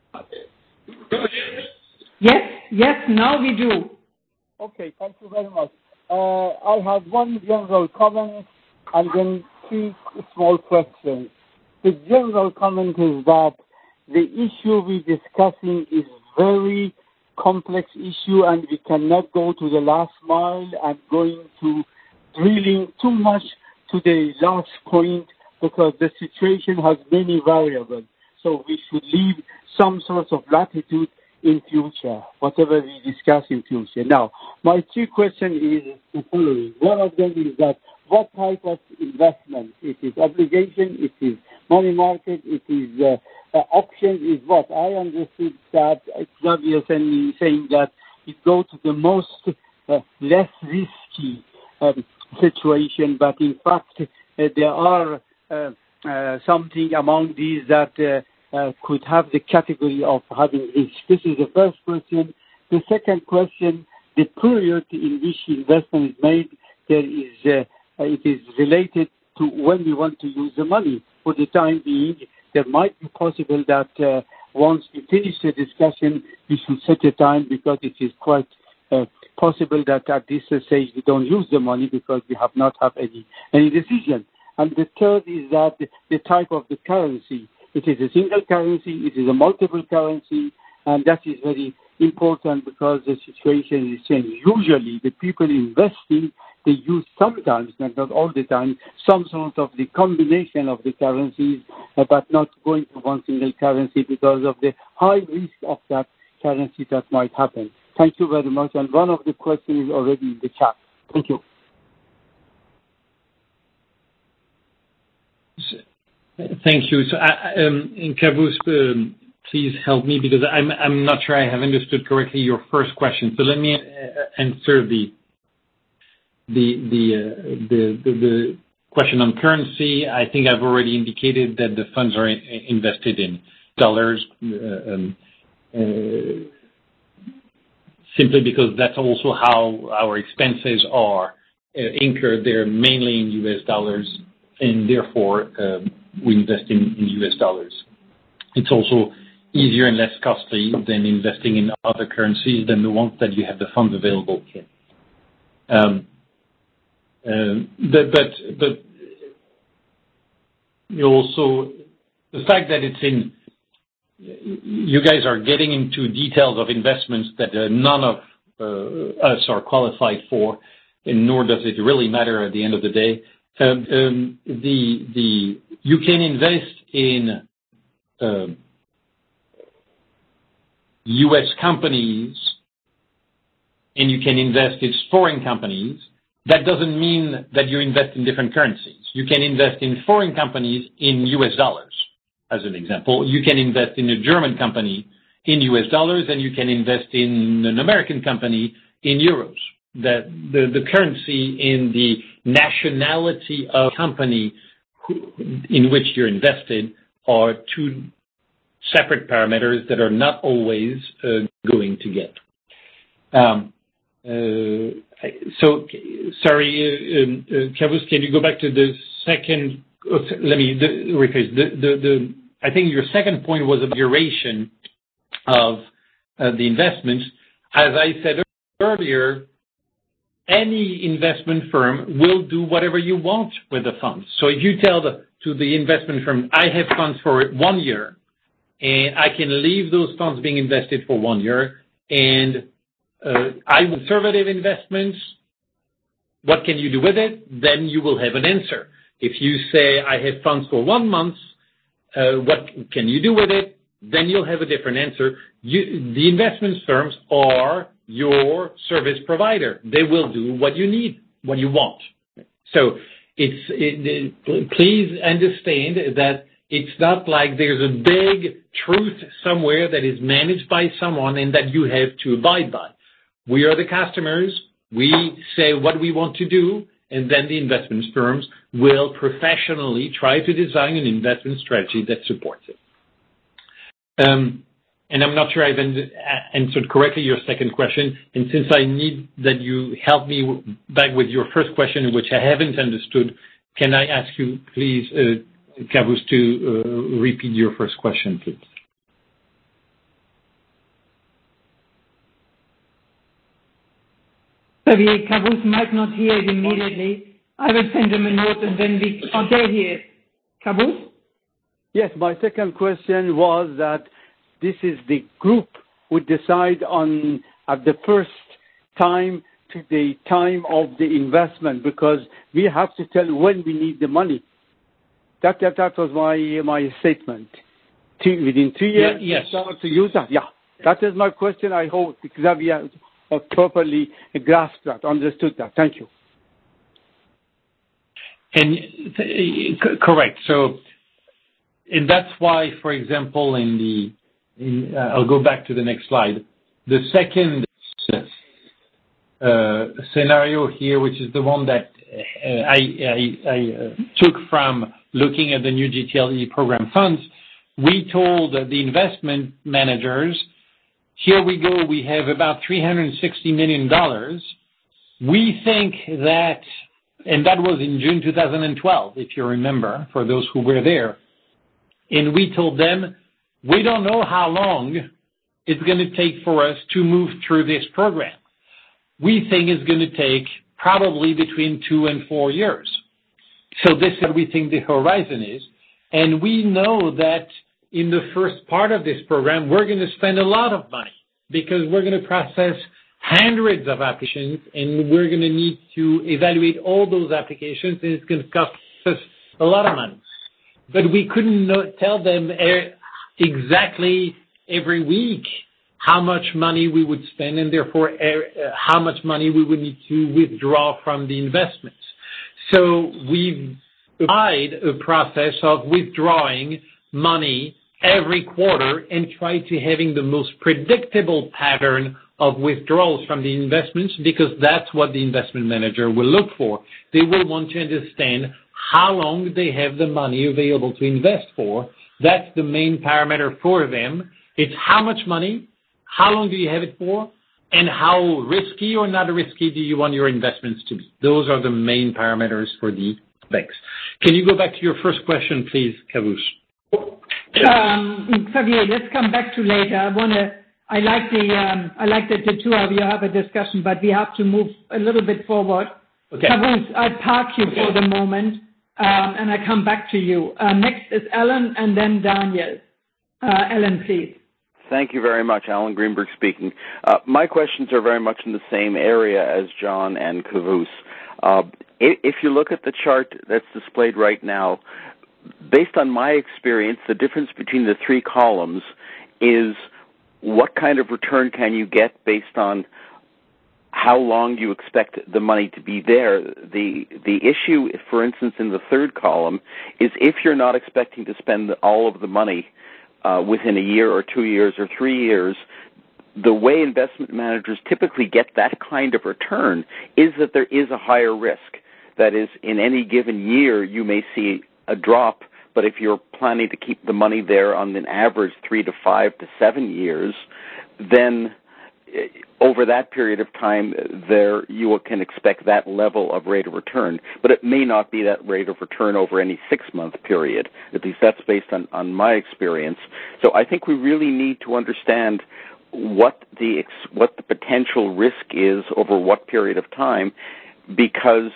Yes, now we do. Okay, thank you very much. I have one general comment and then two small questions. The general comment is that the issue we're discussing is very complex issue, and we cannot go to the last mile and going to drilling too much to the last point, because the situation has many variables. So we should leave some sort of latitude in future, whatever we discuss in future. Now, my two questions is the following. One of them is that what type of investment? It is obligation, it is money market, it is options, is what? I understood that Xavier saying that it goes to the most less risky situation, but in fact there are something among these that could have the category of having risk. This is the first question. The second question, the period in which investment is made, it is related to when we want to use the money. For the time being, there might be possible that once we finish the discussion, we should set a time, because it is quite possible that at this stage we don't use the money because we have not had any decision. And the third is that the type of the currency. It is a single currency, it is a multiple currency, and that is very important because the situation is changing. Usually the people investing, they use sometimes, not all the time, some sort of the combination of the currencies, but not going to one single currency because of the high risk of that currency that might happen. Thank you very much. And one of the questions is already in the chat. Thank you. Thank you. So, Kavus, please help me because I'm not sure I have understood correctly your first question. So let me answer the question on currency. I think I've already indicated that the funds are invested in dollars, simply because that's also how our expenses are incurred. They're mainly in U.S. dollars, and therefore we invest in U.S. dollars. It's also easier and less costly than investing in other currencies than the ones that you have the funds available in. But you also, the fact that it's in, you guys are getting into details of investments that none of us are qualified for, and nor does it really matter at the end of the day. You can invest in U.S. companies, and you can invest in foreign companies. That doesn't mean that you invest in different currencies. You can invest in foreign companies in U.S. dollars, as an example. You can invest in a German company in U.S. dollars, and you can invest in an American company in euros. The currency in the nationality of company in which you're invested are two separate parameters that are not always going together. So, sorry, Kavus, can you go back to the second? Let me rephrase. I think your second point was a duration of the investments. As I said earlier, any investment firm will do whatever you want with the funds. So if you tell to the investment firm, I have funds for 1 year, and I can leave those funds being invested for 1 year, and I will conservative investments, what can you do with it? Then you will have an answer. If you say, I have funds for 1 month, what can you do with it? Then you'll have a different answer. The investment firms are your service provider. They will do what you need, what you want. So please understand that it's not like there's a big truth somewhere that is managed by someone and that you have to abide by. We are the customers. We say what we want to do, and then the investment firms will professionally try to design an investment strategy that supports it. And I'm not sure I've answered correctly your second question, and since I need that you help me back with your first question, which I haven't understood, can I ask you, please, Kavus, to repeat your first question, please? Sorry, Kavus might not hear it immediately. I will send him a note and then there he is. Kavus? Yes, my second question was that this is the group would decide on at the first time to the time of the investment, because we have to tell when we need the money. That was my statement. Within 2 years, yes. Start to use that. Yeah, that is my question. I hope Xavier properly grasped that, understood that. Thank you. And correct. So, and that's why, for example, I'll go back to the next slide. The second scenario here, which is the one that I took from looking at the new GTLD program funds, we told the investment managers, here we go, we have about $360 million. We think that, and that was in June 2012, if you remember, for those who were there. And we told them, we don't know how long it's going to take for us to move through this program. We think it's going to take probably between 2 and 4 years. So this is what we think the horizon is. And we know that in the first part of this program, we're going to spend a lot of money because we're going to process hundreds of applications and we're going to need to evaluate all those applications, and it's going to cost us a lot of money. But we couldn't tell them exactly every week how much money we would spend and therefore how much money we would need to withdraw from the investments. So we've applied a process of withdrawing money every quarter and try to having the most predictable pattern of withdrawals from the investments, because that's what the investment manager will look for. They will want to understand how long they have the money available to invest for. That's the main parameter for them. It's how much money, how long do you have it for, and how risky or not risky do you want your investments to be. Those are the main parameters for the banks. Can you go back to your first question, please, Kavus? Xavier, let's come back to later. I like that the two of you have a discussion, but we have to move a little bit forward. Okay. Kavus, I park you for the moment, and I come back to you. Next is Alan and then Daniel. Alan, please. Thank you very much. Alan Greenberg speaking. My questions are very much in the same area as John and Kavus. If you look at the chart that's displayed right now, based on my experience, the difference between the three columns is what kind of return can you get based on how long you expect the money to be there. The issue, for instance, in the third column is if you're not expecting to spend all of the money within a year or 2 years or 3 years, the way investment managers typically get that kind of return is that there is a higher risk. That is, in any given year, you may see a drop, but if you're planning to keep the money there on an average 3 to 5 to 7 years, then over that period of time, there you can expect that level of rate of return. But it may not be that rate of return over any 6-month period. At least that's based on my experience. So I think we really need to understand what the potential risk is over what period of time, because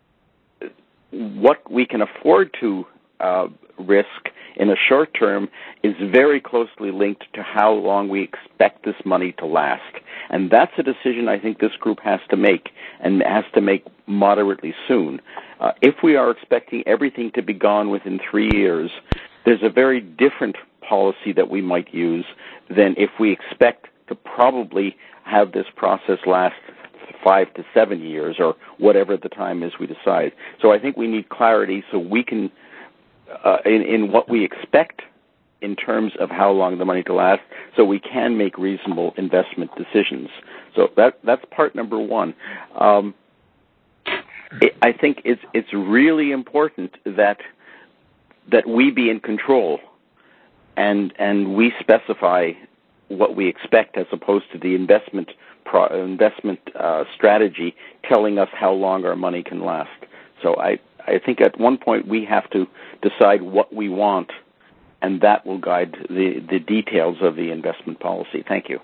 what we can afford to risk in the short term is very closely linked to how long we expect this money to last. And that's a decision I think this group has to make, and has to make moderately soon. If we are expecting everything to be gone within 3 years, there's a very different policy that we might use than if we expect to probably have this process last 5 to 7 years, or whatever the time is we decide. So I think we need clarity so we can, in what we expect in terms of how long the money to last, so we can make reasonable investment decisions. So that's part number one. I think it's really important that we be in control and we specify what we expect, as opposed to the investment strategy telling us how long our money can last. So I think at one point we have to decide what we want, and that will guide the details of the investment policy. Thank you.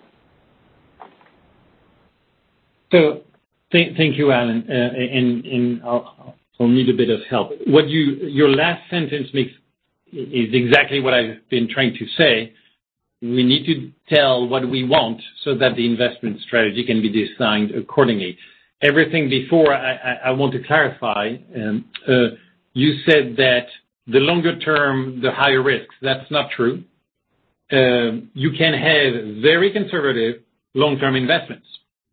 So thank you, Alan, and I'll need a bit of help. Your last sentence is exactly what I've been trying to say. We need to tell what we want so that the investment strategy can be designed accordingly. Everything before, I want to clarify. You said that the longer term, the higher risks. That's not true. You can have very conservative long-term investments.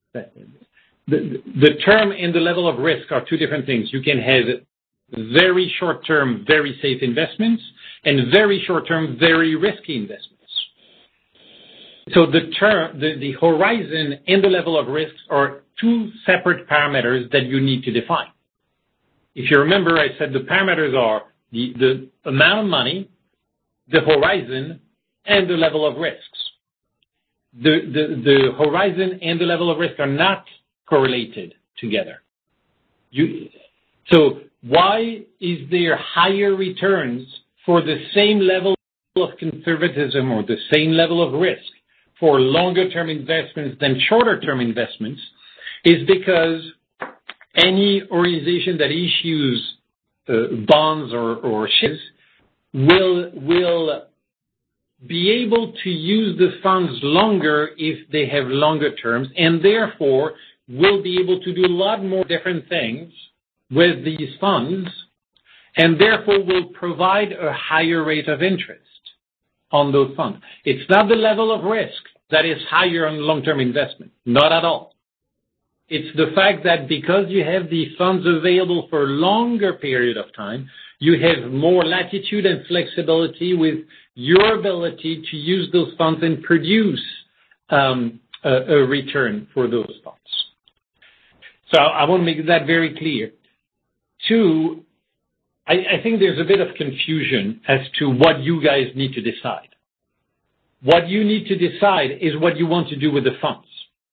The term and the level of risk are two different things. You can have very short-term, very safe investments, and very short-term, very risky investments. So the horizon and the level of risks are two separate parameters that you need to define. If you remember, I said the parameters are the amount of money, the horizon, and the level of risks. The horizon and the level of risk are not correlated together. So why is there higher returns for the same level of conservatism or the same level of risk for longer-term investments than shorter-term investments? Is because any organization that issues bonds or shares will be able to use the funds longer if they have longer terms, and therefore will be able to do a lot more different things with these funds, and therefore will provide a higher rate of interest on those funds. It's not the level of risk that is higher on long-term investment, not at all. It's the fact that because you have the funds available for a longer period of time, you have more latitude and flexibility with your ability to use those funds and produce a return for those funds. So I want to make that very clear. Two, I think there's a bit of confusion as to what you guys need to decide. What you need to decide is what you want to do with the funds.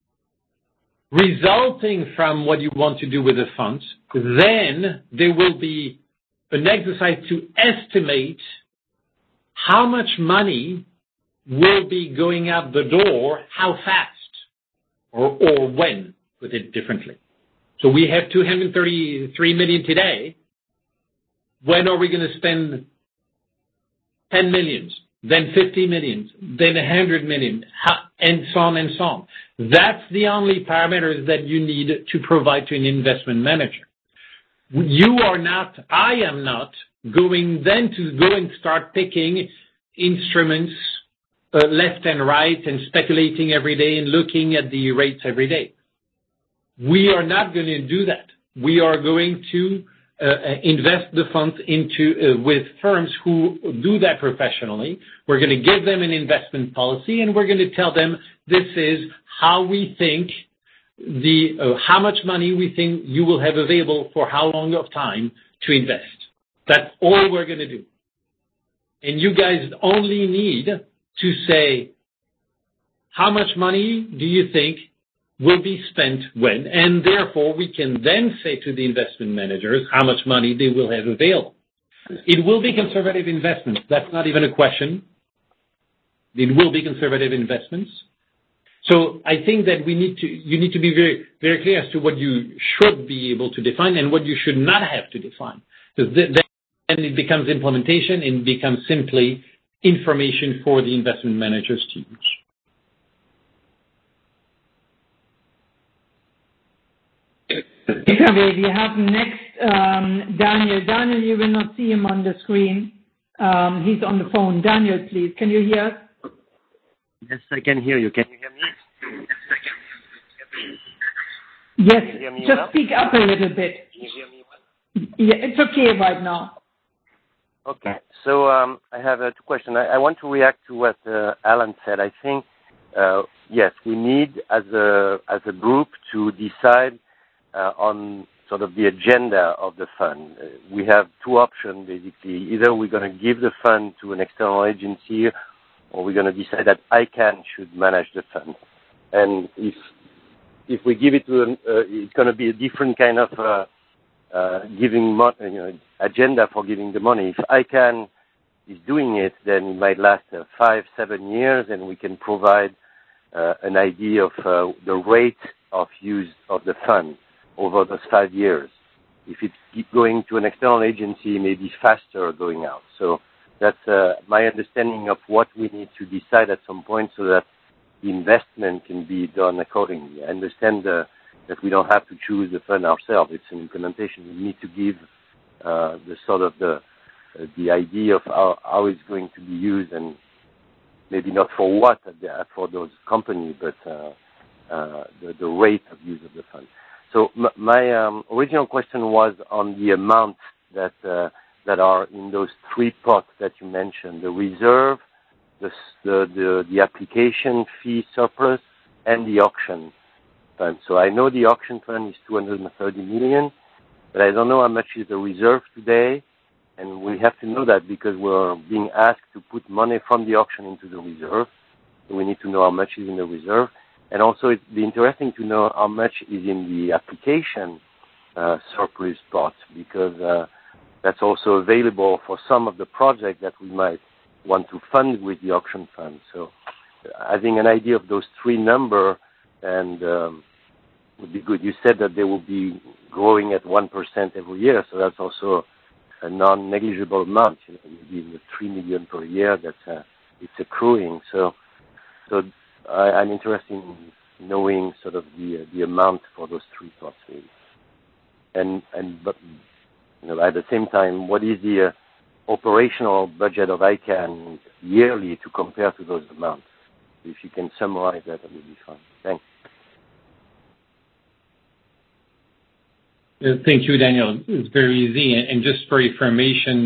Resulting from what you want to do with the funds, then there will be an exercise to estimate how much money will be going out the door, how fast, or when, put it differently. So we have 233 million today. When are we going to spend 10 million, then 50 million, then 100 million, and so on and so on? That's the only parameters that you need to provide to an investment manager. I am not going then to go and start picking instruments left and right and speculating every day and looking at the rates every day. We are not going to do that. We are going to invest the funds into with firms who do that professionally. We're going to give them an investment policy, and we're going to tell them this is how we think how much money we think you will have available for how long of time to invest. That's all we're going to do. And you guys only need to say how much money do you think will be spent when, and therefore we can then say to the investment managers how much money they will have available. It will be conservative investments. That's not even a question. It will be conservative investments. So I think that you need to be very, very clear as to what you should be able to define and what you should not have to define. Because then it becomes implementation and becomes simply information for the investment managers to use. Okay, we have next Daniel. Daniel, you will not see him on the screen. He's on the phone. Daniel, please, can you hear us? Yes, I can hear you. Can you hear me? Yes, can you hear me just well? Speak up a little bit. Can you hear me well? Yeah, it's okay right now. Okay, so I have two questions. I want to react to what Alan said. I think, yes, we need as a group to decide on sort of the agenda of the fund. We have two options, basically. Either we're going to give the fund to an external agency, or we're going to decide that ICANN should manage the fund. And if we give it to it's going to be a different kind of agenda for giving the money. If ICANN is doing it, then it might last 5-7 years, and we can provide an idea of the rate of use of the fund over those 5 years. If it's going to an external agency, it may be faster going out. So that's my understanding of what we need to decide at some point so that the investment can be done accordingly. I understand that we don't have to choose the fund ourselves. It's an implementation. We need to give the idea of how it's going to be used, and maybe not for what for those companies, but the rate of use of the fund. So my original question was on the amount that are in those three pots that you mentioned: the reserve, the application fee surplus, and the auction. fund. So I know the auction fund is $230 million, but I don't know how much is the reserve today. And we have to know that because we're being asked to put money from the auction into the reserve. So we need to know how much is in the reserve. And also it'd be interesting to know how much is in the application surplus pot, because that's also available for some of the projects that we might want to fund with the auction fund. So having an idea of those three numbers and would be good. You said that they will be growing at 1% every year, so that's also a non-negligible amount. Maybe in the $3 million per year. It's accruing. So I'm interested in knowing sort of the amount for those three pots, maybe. But at the same time, what is the operational budget of ICANN yearly to compare to those amounts? If you can summarize that would be fine. Thanks. Thank you, Daniel. It's very easy. And just for information,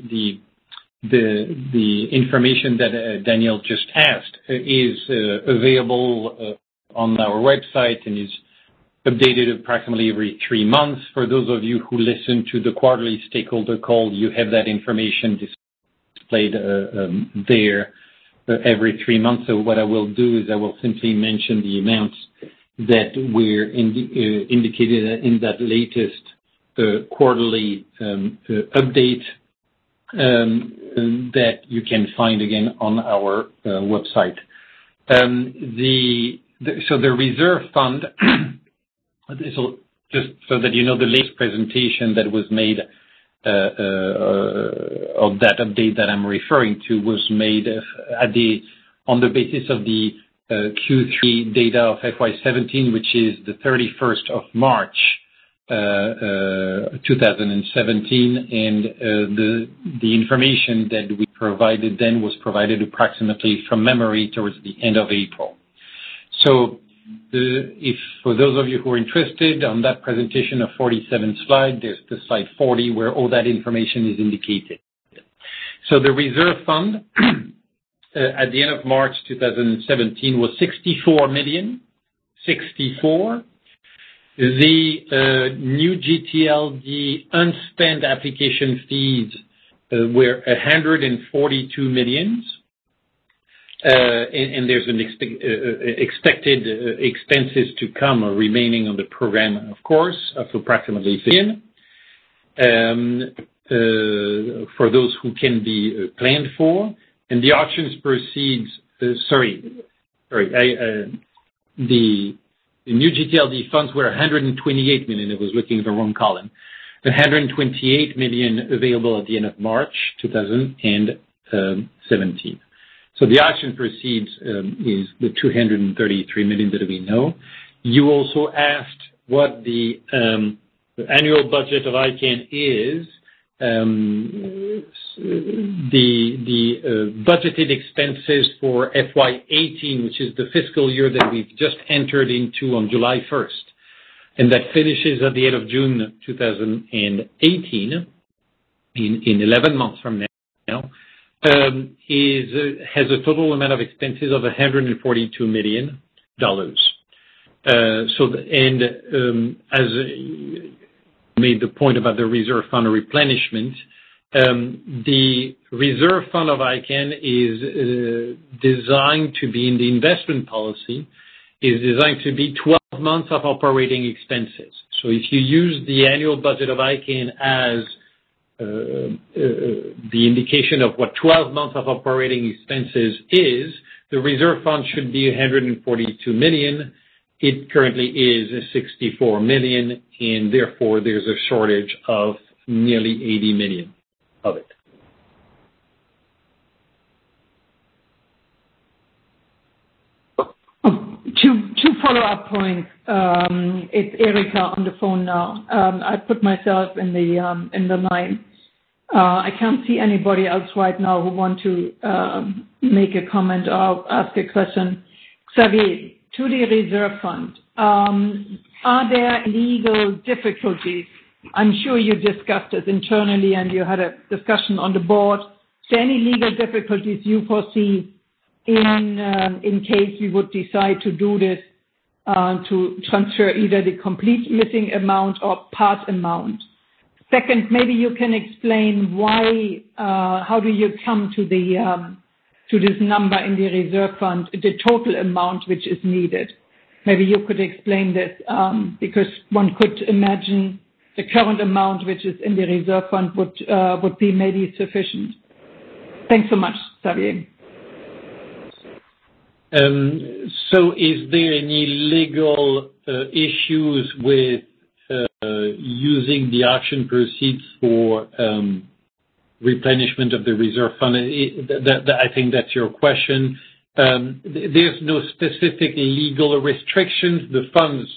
the information that Daniel just asked is available on our website and is updated approximately every 3 months. For those of you who listen to the quarterly stakeholder call, you have that information displayed there every 3 months. So what I will do is I will simply mention the amounts that we're indicated in that latest quarterly update that you can find again on our website. So the reserve fund, so just so that you know, the latest presentation that was made of that update that I'm referring to was made on the basis of the Q3 data of FY17, which is the 31st of March 2017, and the information that we provided then was provided approximately from memory towards the end of April. So if for those of you who are interested, on that presentation of 47 slide, there's the slide 40 where all that information is indicated. So the reserve fund at the end of March 2017 was 64 million. 64. The new GTLD unspent application fees were 142 million. And there's an expected expenses to come remaining on the program, of course, of approximately 1 million for those who can be planned for. And the auctions proceeds, the new GTLD funds were 128 million. I was looking at the wrong column. 128 million available at the end of March 2017. So the auction proceeds is the 233 million that we know. You also asked what the annual budget of ICANN is. The budgeted expenses for FY18, which is the fiscal year that we've just entered into on July 1st, and that finishes at the end of June 2018, in 11 months from now, has a total amount of expenses of $142 million. As made the point about the reserve fund replenishment, the reserve fund of ICANN is designed to be, in the investment policy, is designed to be 12 months of operating expenses. So if you use the annual budget of ICANN as the indication of what 12 months of operating expenses is, the reserve fund should be 142 million. It currently is 64 million, and therefore there's a shortage of nearly 80 million of it. Two follow-up points. It's Erika on the phone now. I put myself in the line. I can't see anybody else right now who want to make a comment or ask a question. Xavier, to the reserve fund, are there legal difficulties? I'm sure you discussed this internally and you had a discussion on the board. Is there any legal difficulties you foresee in case we would decide to do this to transfer either the complete missing amount or part amount? Second, maybe you can explain why, how do you come to this number in the reserve fund, the total amount which is needed? Maybe you could explain this, because one could imagine the current amount which is in the reserve fund would be maybe sufficient. Thanks so much, Xavier. So is there any legal issues with using the auction proceeds for replenishment of the reserve fund? I think that's your question. There's no specific legal restrictions. The funds,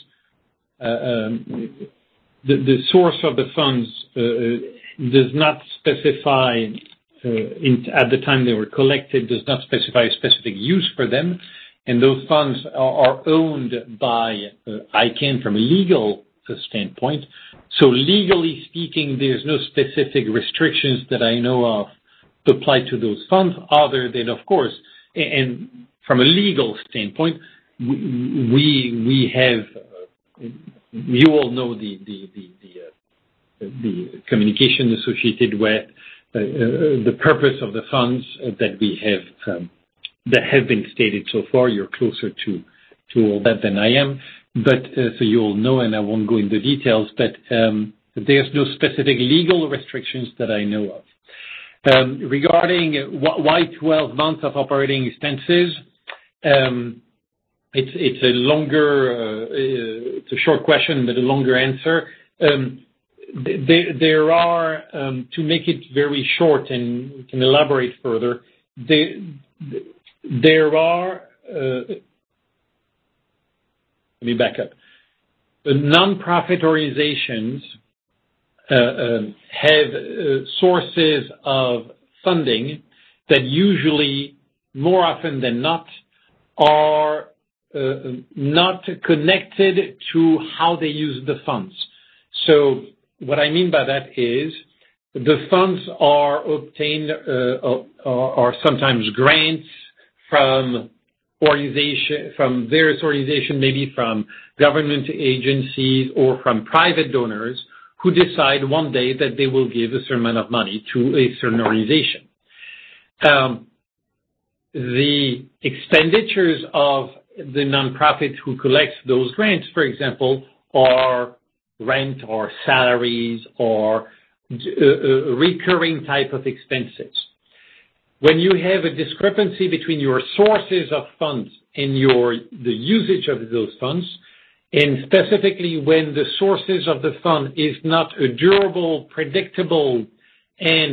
the source of the funds does not specify, at the time they were collected, does not specify a specific use for them. And those funds are owned by ICANN from a legal standpoint. So legally speaking, there's no specific restrictions that I know of to apply to those funds, other than, of course, and from a legal standpoint, we have, you all know the communication associated with the purpose of the funds that we have that have been stated so far. You're closer to all that than I am, but so you all know, and I won't go into details. But there's no specific legal restrictions that I know of. Regarding why 12 months of operating expenses, it's a longer, it's a short question, but a longer answer. There are, to make it very short and we can elaborate further, there are, let me back up. Non-profit organizations have sources of funding that usually, more often than not, are not connected to how they use the funds. So what I mean by that is the funds are obtained are sometimes grants from various organizations, maybe from government agencies or from private donors who decide one day that they will give a certain amount of money to a certain organization. The expenditures of the nonprofit who collects those grants, for example, are rent or salaries or recurring type of expenses. When you have a discrepancy between your sources of funds and the usage of those funds, and specifically when the sources of the fund is not a durable, predictable, and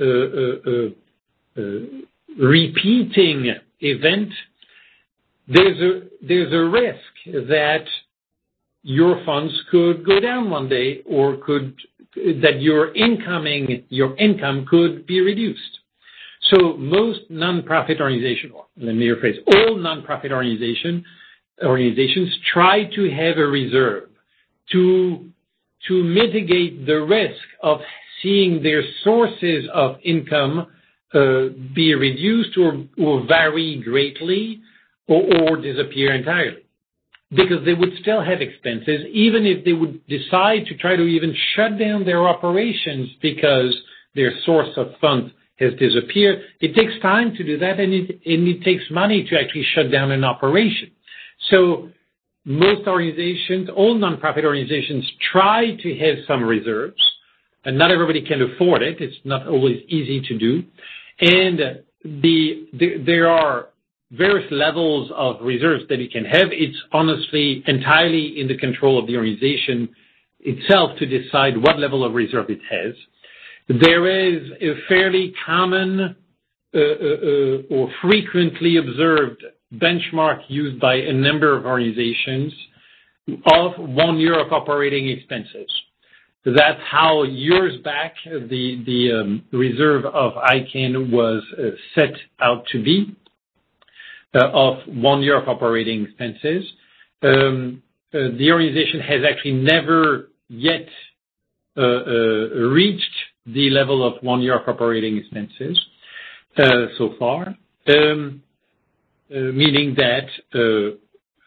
repeating event, there's a risk that your funds could go down one day, or that your income could be reduced. So most nonprofit organizations, or let me rephrase, all nonprofit organizations try to have a reserve to mitigate the risk of seeing their sources of income be reduced or vary greatly or disappear entirely. Because they would still have expenses, even if they would decide to try to even shut down their operations because their source of funds has disappeared. It takes time to do that, and it takes money to actually shut down an operation. So most organizations, all nonprofit organizations, try to have some reserves, and not everybody can afford it. It's not always easy to do. And there are various levels of reserves that you can have. It's honestly entirely in the control of the organization itself to decide what level of reserve it has. There is a fairly common or frequently observed benchmark used by a number of organizations of 1 year of operating expenses. That's how years back the reserve of ICANN was set out to be, of 1 year of operating expenses. The organization has actually never yet reached the level of 1 year of operating expenses so far, meaning that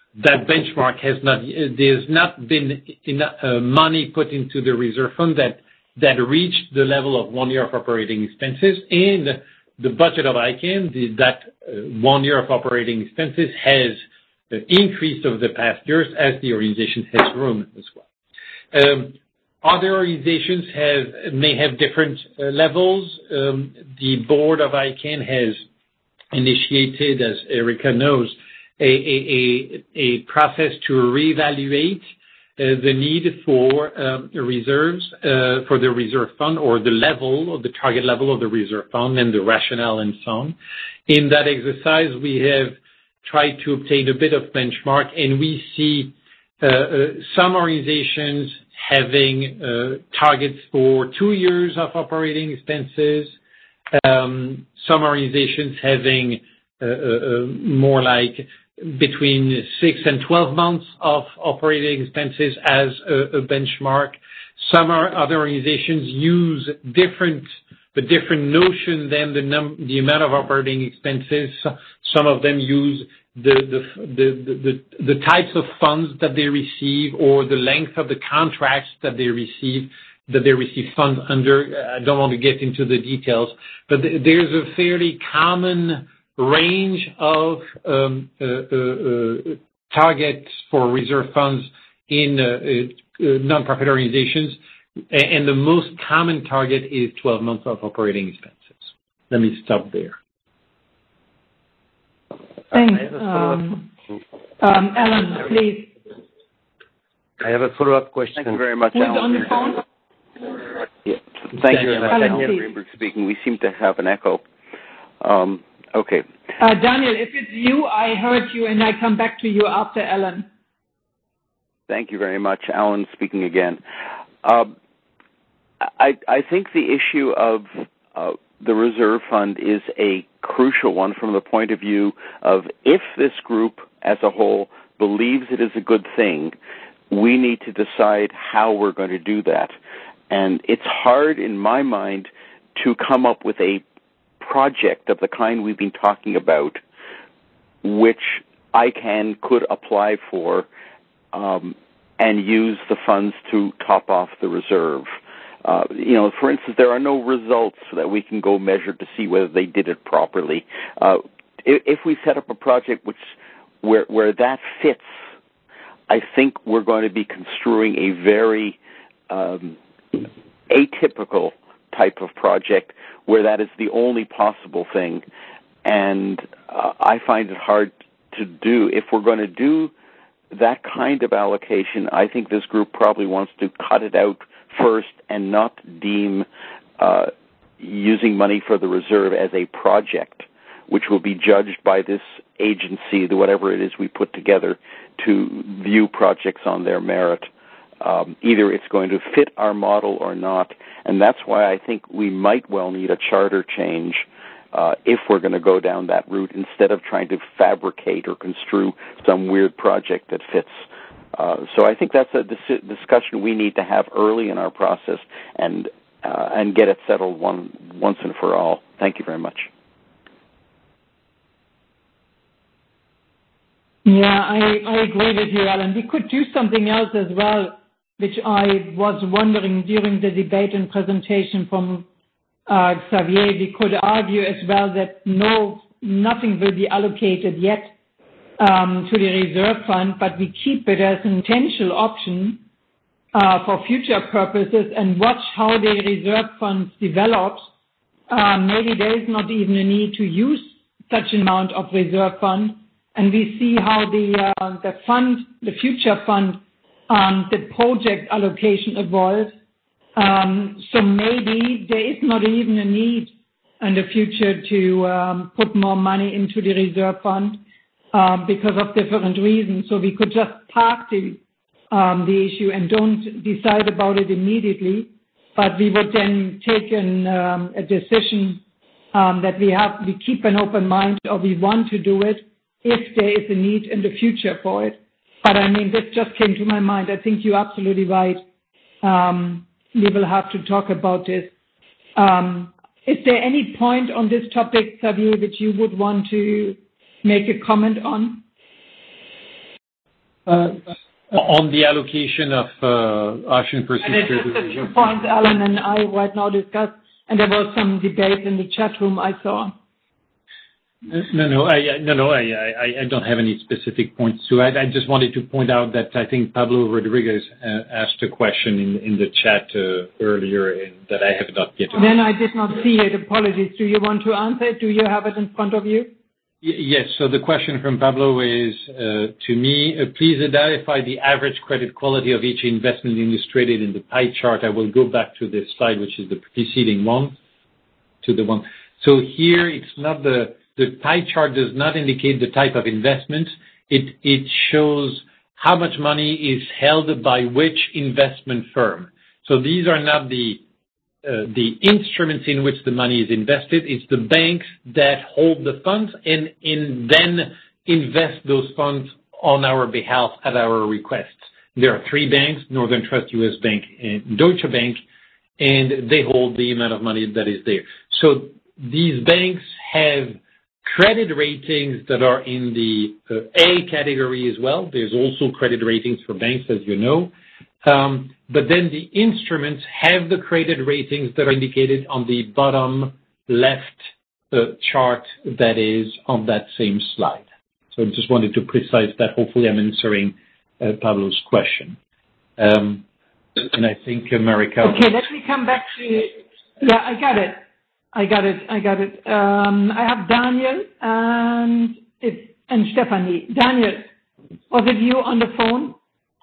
that benchmark there's not been enough money put into the reserve fund that reached the level of 1 year of operating expenses, and the budget of ICANN, that 1 year of operating expenses has increased over the past years as the organization has grown as well. Other organizations may have different levels. The board of ICANN has initiated, as Erica knows, a process to reevaluate the need for reserves for the reserve fund, or the level, or the target level of the reserve fund, and the rationale and so on. In that exercise, we have tried to obtain a bit of benchmark, and we see some organizations having targets for 2 years of operating expenses, some organizations having more like between 6 and 12 months of operating expenses as a benchmark. Some other organizations use different notion than the amount of operating expenses. Some of them use the types of funds that they receive, or the length of the contracts that they receive funds under. I don't want to get into the details, but there's a fairly common range of targets for reserve funds in nonprofit organizations, and the most common target is 12 months of operating expenses. Let me stop there. Thanks. Alan, please. I have a follow-up question. Thank you very much, Who's Alan. on the phone? Yeah. Thank you very much. Alan, Daniel Greenberg speaking. We seem to have an echo. Okay. Daniel, if it's you, I heard you, and I come back to you after Alan. Thank you very much. Alan speaking again. I think the issue of the reserve fund is a crucial one from the point of view of, if this group as a whole believes it is a good thing, we need to decide how we're going to do that. And it's hard in my mind to come up with a project of the kind we've been talking about, which ICANN could apply for and use the funds to top off the reserve. For instance, there are no results that we can go measure to see whether they did it properly. If we set up a project where that fits, I think we're going to be construing a very atypical type of project where that is the only possible thing. And I find it hard to do. If we're going to do that kind of allocation, I think this group probably wants to cut it out first and not deem using money for the reserve as a project, which will be judged by this agency, whatever it is we put together, to view projects on their merit. Either it's going to fit our model or not, and that's why I think we might well need a charter change if we're going to go down that route, instead of trying to fabricate or construe some weird project that fits. So I think that's a discussion we need to have early in our process and get it settled once and for all. Thank you very much. Yeah, I agree with you, Alan. We could do something else as well, which I was wondering during the debate and presentation from Xavier. We could argue as well that nothing will be allocated yet to the reserve fund, but we keep it as an potential option for future purposes and watch how the reserve fund develops. Maybe there is not even a need to use such an amount of reserve fund, and we see how the future fund, the project allocation evolves. So maybe there is not even a need in the future to put more money into the reserve fund because of different reasons. So we could just park the issue and don't decide about it immediately, but we would then take a decision that we keep an open mind, or we want to do it if there is a need in the future for it. But I mean, this just came to my mind. I think you're absolutely right. We will have to talk about this. Is there any point on this topic, Xavier, that you would want to make a comment on? On the allocation of auction proceeds. And it's just the 2 points Alan and I right now discussed, and there was some debate in the chat room I saw. No, I don't have any specific points to add. I just wanted to point out that I think Pablo Rodriguez asked a question in the chat earlier and that I have not yet. Then I did not see it. Apologies. Do you want to answer it? Do you have it in front of you? Yes. So the question from Pablo is to me, please identify the average credit quality of each investment illustrated in the pie chart. I will go back to this slide, which is the preceding one, to the one. So here it's not the pie chart does not indicate the type of investment. It shows how much money is held by which investment firm. So these are not the instruments in which the money is invested. It's the banks that hold the funds and then invest those funds on our behalf at our request. There are 3 banks, Northern Trust, US Bank, and Deutsche Bank, and they hold the amount of money that is there. So these banks have credit ratings that are in the A category as well. There's also credit ratings for banks, as you know. But then the instruments have the credit ratings that are indicated on the bottom left chart that is on that same slide. So I just wanted to precise that. Hopefully I'm answering Pablo's question. And I think Marika. Okay, let me come back to you. Yeah, I got it. I have Daniel and Stephanie. Daniel, was it you on the phone?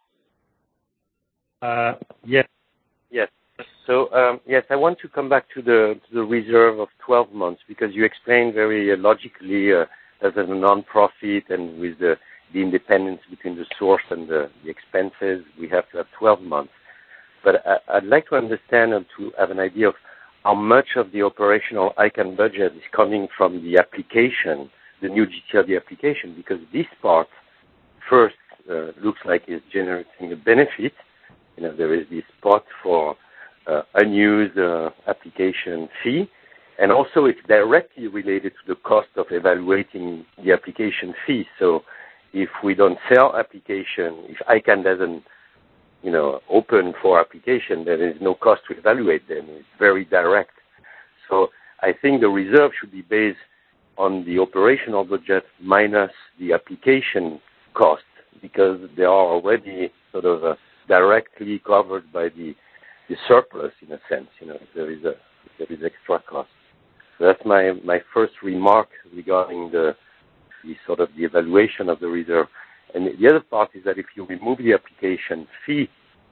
Yes. So, yes, I want to come back to the reserve of 12 months because you explained very logically as a non-profit and with the independence between the source and the expenses, we have to have 12 months. But I'd like to understand and to have an idea of how much of the operational ICANN budget is coming from the application, the new GTLD application, because this part first looks like it's generating a benefit. You know, there is this pot for unused application fee, and also it's directly related to the cost of evaluating the application fee. So if we don't sell application, if ICANN doesn't open for application, there is no cost to evaluate them. It's very direct. So I think the reserve should be based on the operational budget minus the application cost because they are already sort of directly covered by the surplus in a sense. If there is extra cost. So that's my first remark regarding the evaluation of the reserve. And the other part is that if you remove the application fee,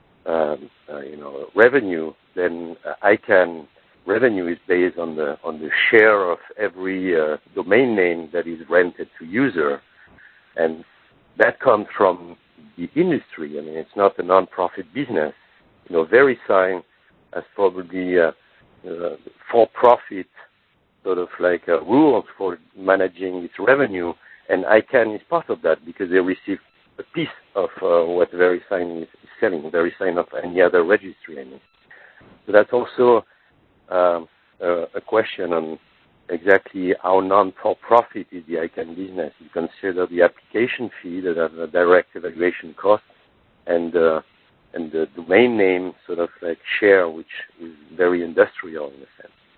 revenue, then ICANN revenue is based on the share of every domain name that is rented to user, and that comes from the industry. I mean, it's not a non-profit business. VeriSign has probably for-profit sort of like rules for managing its revenue. And ICANN is part of that because they receive a piece of what VeriSign is selling, VeriSign of any other registry. So that's also a question on exactly how non-for-profit is the ICANN business. You consider the application fee that has a direct evaluation cost and the domain name sort of like share, which is very industrial in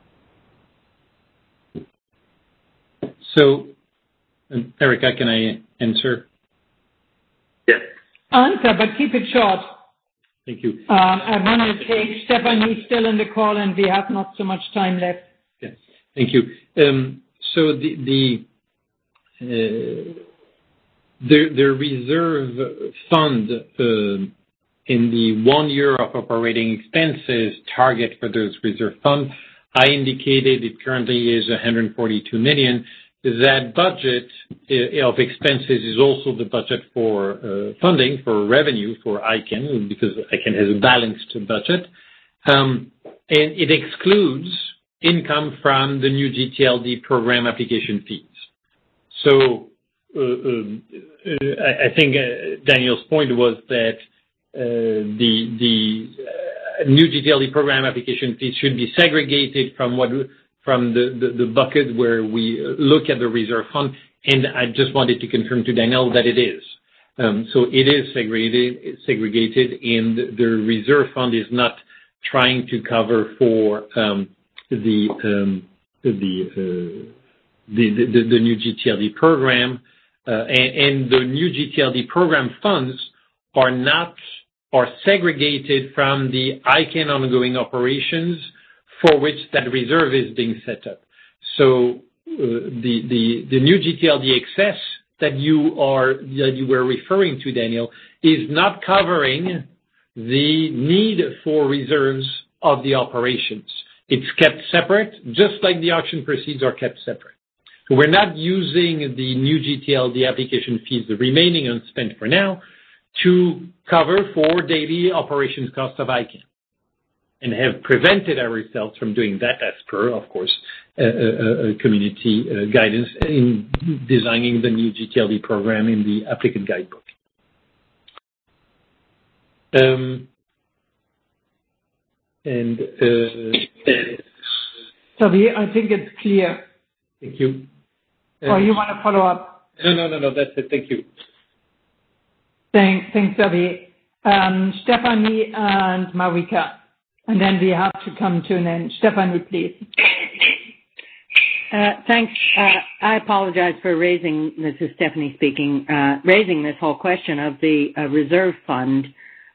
a sense. So, Erika, can I answer? Yes. Answer, but keep it short. Thank you. I want to take Stephanie still in the call, and we have not so much time left. Yes. Thank you. So the reserve fund in the 1 year of operating expenses target for those reserve funds, I indicated it currently is 142 million. That budget of expenses is also the budget for funding, for revenue, for ICANN, because ICANN has a balanced budget. And it excludes income from the new GTLD program application fees. So I think Daniel's point was that the new GTLD program application fees should be segregated from the bucket where we look at the reserve fund, and I just wanted to confirm to Daniel that it is. So it is segregated, and the reserve fund is not trying to cover for the new GTLD program, and the new GTLD program funds are segregated from the ICANN ongoing operations for which that reserve is being set up. So the new GTLD excess that you were referring to, Daniel, is not covering the need for reserves of the operations. It's kept separate, just like the auction proceeds are kept separate. So we're not using the new GTLD application fees, the remaining unspent for now, to cover for daily operations costs of ICANN, and have prevented ourselves from doing that as per, of course, community guidance in designing the new GTLD program in the applicant guidebook. Xavier, I think it's clear. Thank you. Or you want to follow up? No, that's it. Thank you. Thanks, Xavier. Stephanie and Marika, and then we have to come to an end. Stephanie, please. Thanks. I apologize for raising, this is Stephanie speaking, raising this whole question of the reserve fund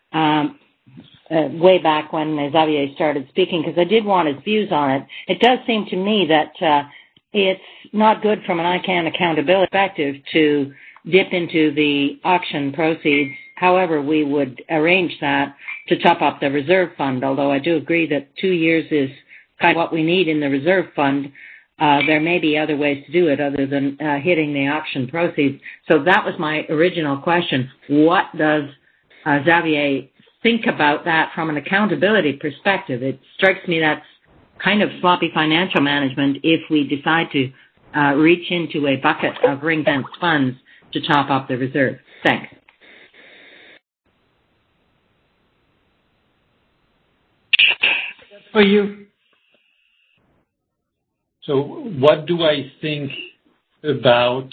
way back when Xavier started speaking, because I did want his views on it. It does seem to me that it's not good from an ICANN accountability perspective to dip into the auction proceeds. However, we would arrange that to top up the reserve fund, although I do agree that 2 years is kind of what we need in the reserve fund. There may be other ways to do it other than hitting the auction proceeds. So that was my original question. What does Xavier think about that from an accountability perspective? It strikes me that's kind of sloppy financial management if we decide to reach into a bucket of ring-fenced funds to top up the reserve. Thanks. For you. So what do I think about,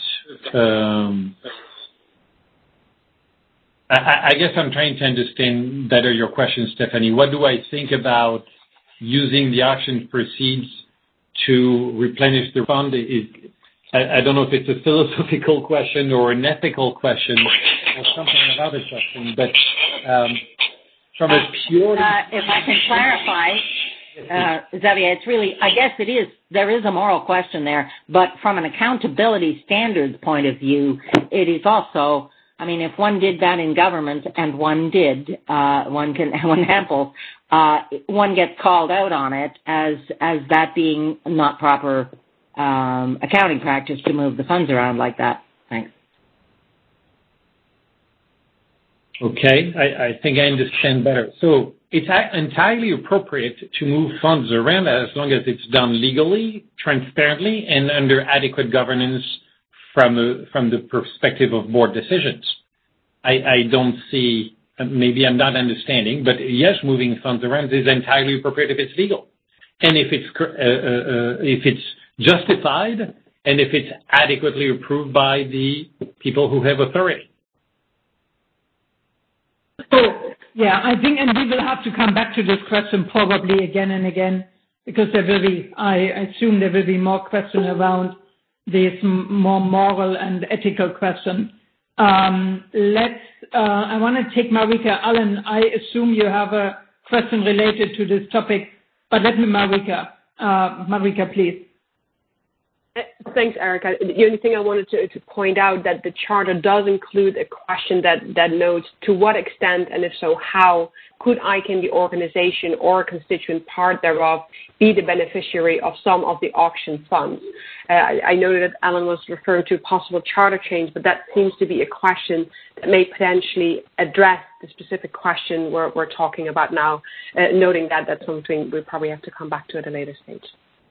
I guess I'm trying to understand better your question, Stephanie. What do I think about using the auction proceeds to replenish the fund? I don't know if it's a philosophical question or an ethical question or something another question, but from a pure... if I can clarify... Xavier, it's really, I guess it is, there is a moral question there, but from an accountability standards point of view, it is also, I mean, if one did that in government and one did, one gets called out on it as that being not proper accounting practice to move the funds around like that. Thanks. Okay, I think I understand better. So it's entirely appropriate to move funds around as long as it's done legally, transparently, and under adequate governance from the perspective of board decisions. I don't see, maybe I'm not understanding, but yes, moving funds around is entirely appropriate if it's legal. And if it's justified, and if it's adequately approved by the people who have authority. Yeah, I think, and we will have to come back to this question probably again and again, because there will be, I assume there will be more questions around this more moral and ethical question. I want to take Marika. Alan, I assume you have a question related to this topic, but let me, Marika. Marika, please. Thanks, Erica. The only thing I wanted to point out that the charter does include a question that notes to what extent, and if so, how, could ICANN, the organization or a constituent part thereof, be the beneficiary of some of the auction funds? I know that Alan was referring to possible charter change, but that seems to be a question that may potentially address the specific question we're talking about now, noting that that's something we probably have to come back to at a later stage.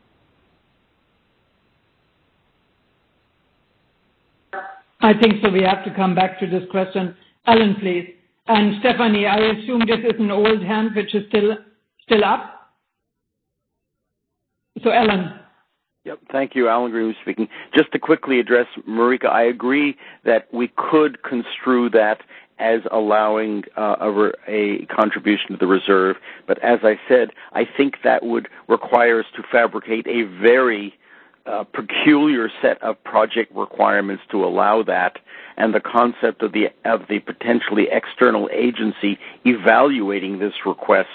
I think so. We have to come back to this question. Alan, please. And Stephanie, I assume this is an old hand which is still up? So, Alan. Yep. Thank you. Alan Green speaking. Just to quickly address Marika, I agree that we could construe that as allowing a contribution to the reserve. But as I said, I think that would require us to fabricate a very peculiar set of project requirements to allow that, and the concept of the potentially external agency evaluating this request,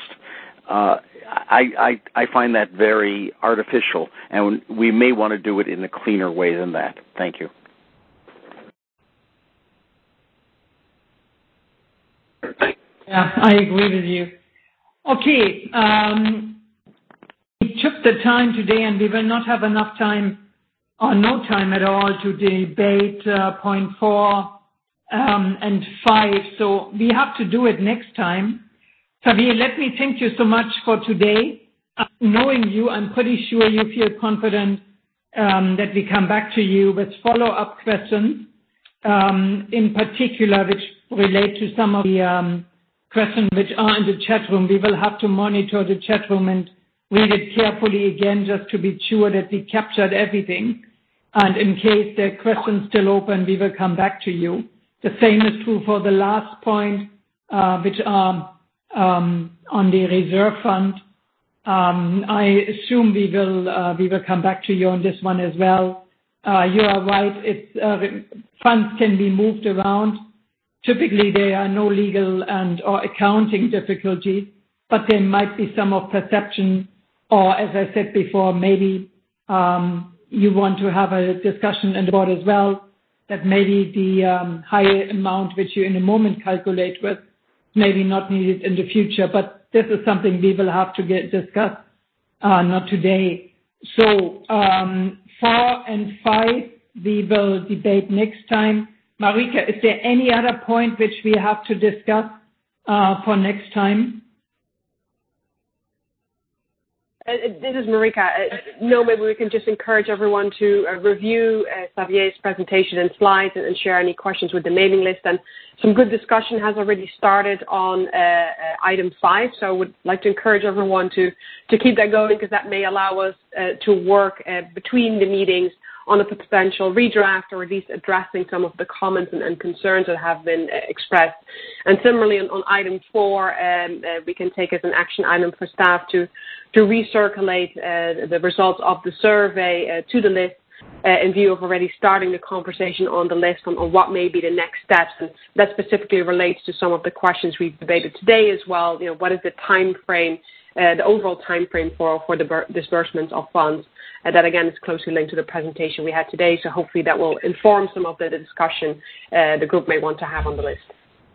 I find that very artificial, and we may want to do it in a cleaner way than that. Thank you. Yeah, I agree with you. Okay, we took the time today, and we will not have enough time, or no time at all, to debate point 4 and 5. So we have to do it next time. Xavier, let me thank you so much for today. Knowing you, I'm pretty sure you feel confident that we come back to you with follow-up questions, in particular, which relate to some of the questions which are in the chat room. We will have to monitor the chat room and read it carefully again just to be sure that we captured everything. And in case the question's still open, we will come back to you. The same is true for the last point, which are on the reserve fund. I assume we will come back to you on this one as well. You are right. Funds can be moved around. Typically, there are no legal or accounting difficulties, but there might be some of perception, or as I said before, maybe you want to have a discussion in the board as well, that maybe the higher amount which you in a moment calculate with maybe not needed in the future, but this is something we will have to discuss, not today. So 4 and 5 we will debate next time. Marika, is there any other point which we have to discuss for next time? This is Marika. No, maybe we can just encourage everyone to review Xavier's presentation and slides and share any questions with the mailing list. And some good discussion has already started on item 5. So I would like to encourage everyone to keep that going, because that may allow us to work between the meetings on a potential redraft, or at least addressing some of the comments and concerns that have been expressed. And similarly, on item 4, we can take as an action item for staff to recirculate the results of the survey to the list in view of already starting the conversation on the list on what may be the next steps. And that specifically relates to some of the questions we've debated today as well. You know, what is the time frame, the overall time frame for the disbursements of funds? That, again, is closely linked to the presentation we had today, so hopefully that will inform some of the discussion the group may want to have on the list.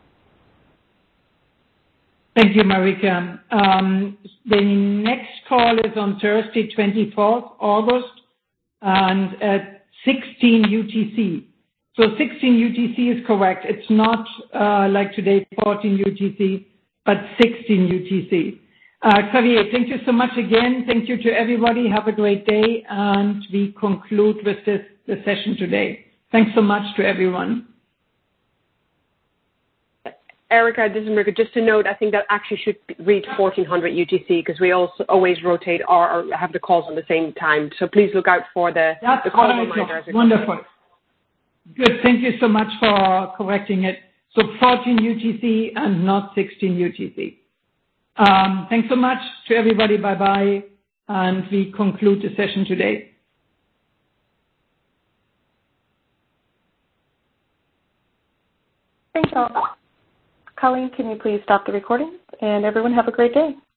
Thank you, Marika. The next call is on Thursday, 24th August, and at 16 UTC. So 16 UTC is correct. It's not like today, 14 UTC, but 16 UTC. Xavier, thank you so much again. Thank you to everybody. Have a great day, and we conclude with the session today. Thanks so much to everyone. Erica, this is Marika. Just to note, I think that actually should read 1400 UTC, because we also always rotate or have the calls on the same time. So please look out for the call reminder. Wonderful. Good. Thank you so much for correcting it. So 14 UTC and not 16 UTC. Thanks so much to everybody. Bye-bye. And we conclude the session today. Thanks all. Colleen, can you please stop the recording? And everyone have a great day.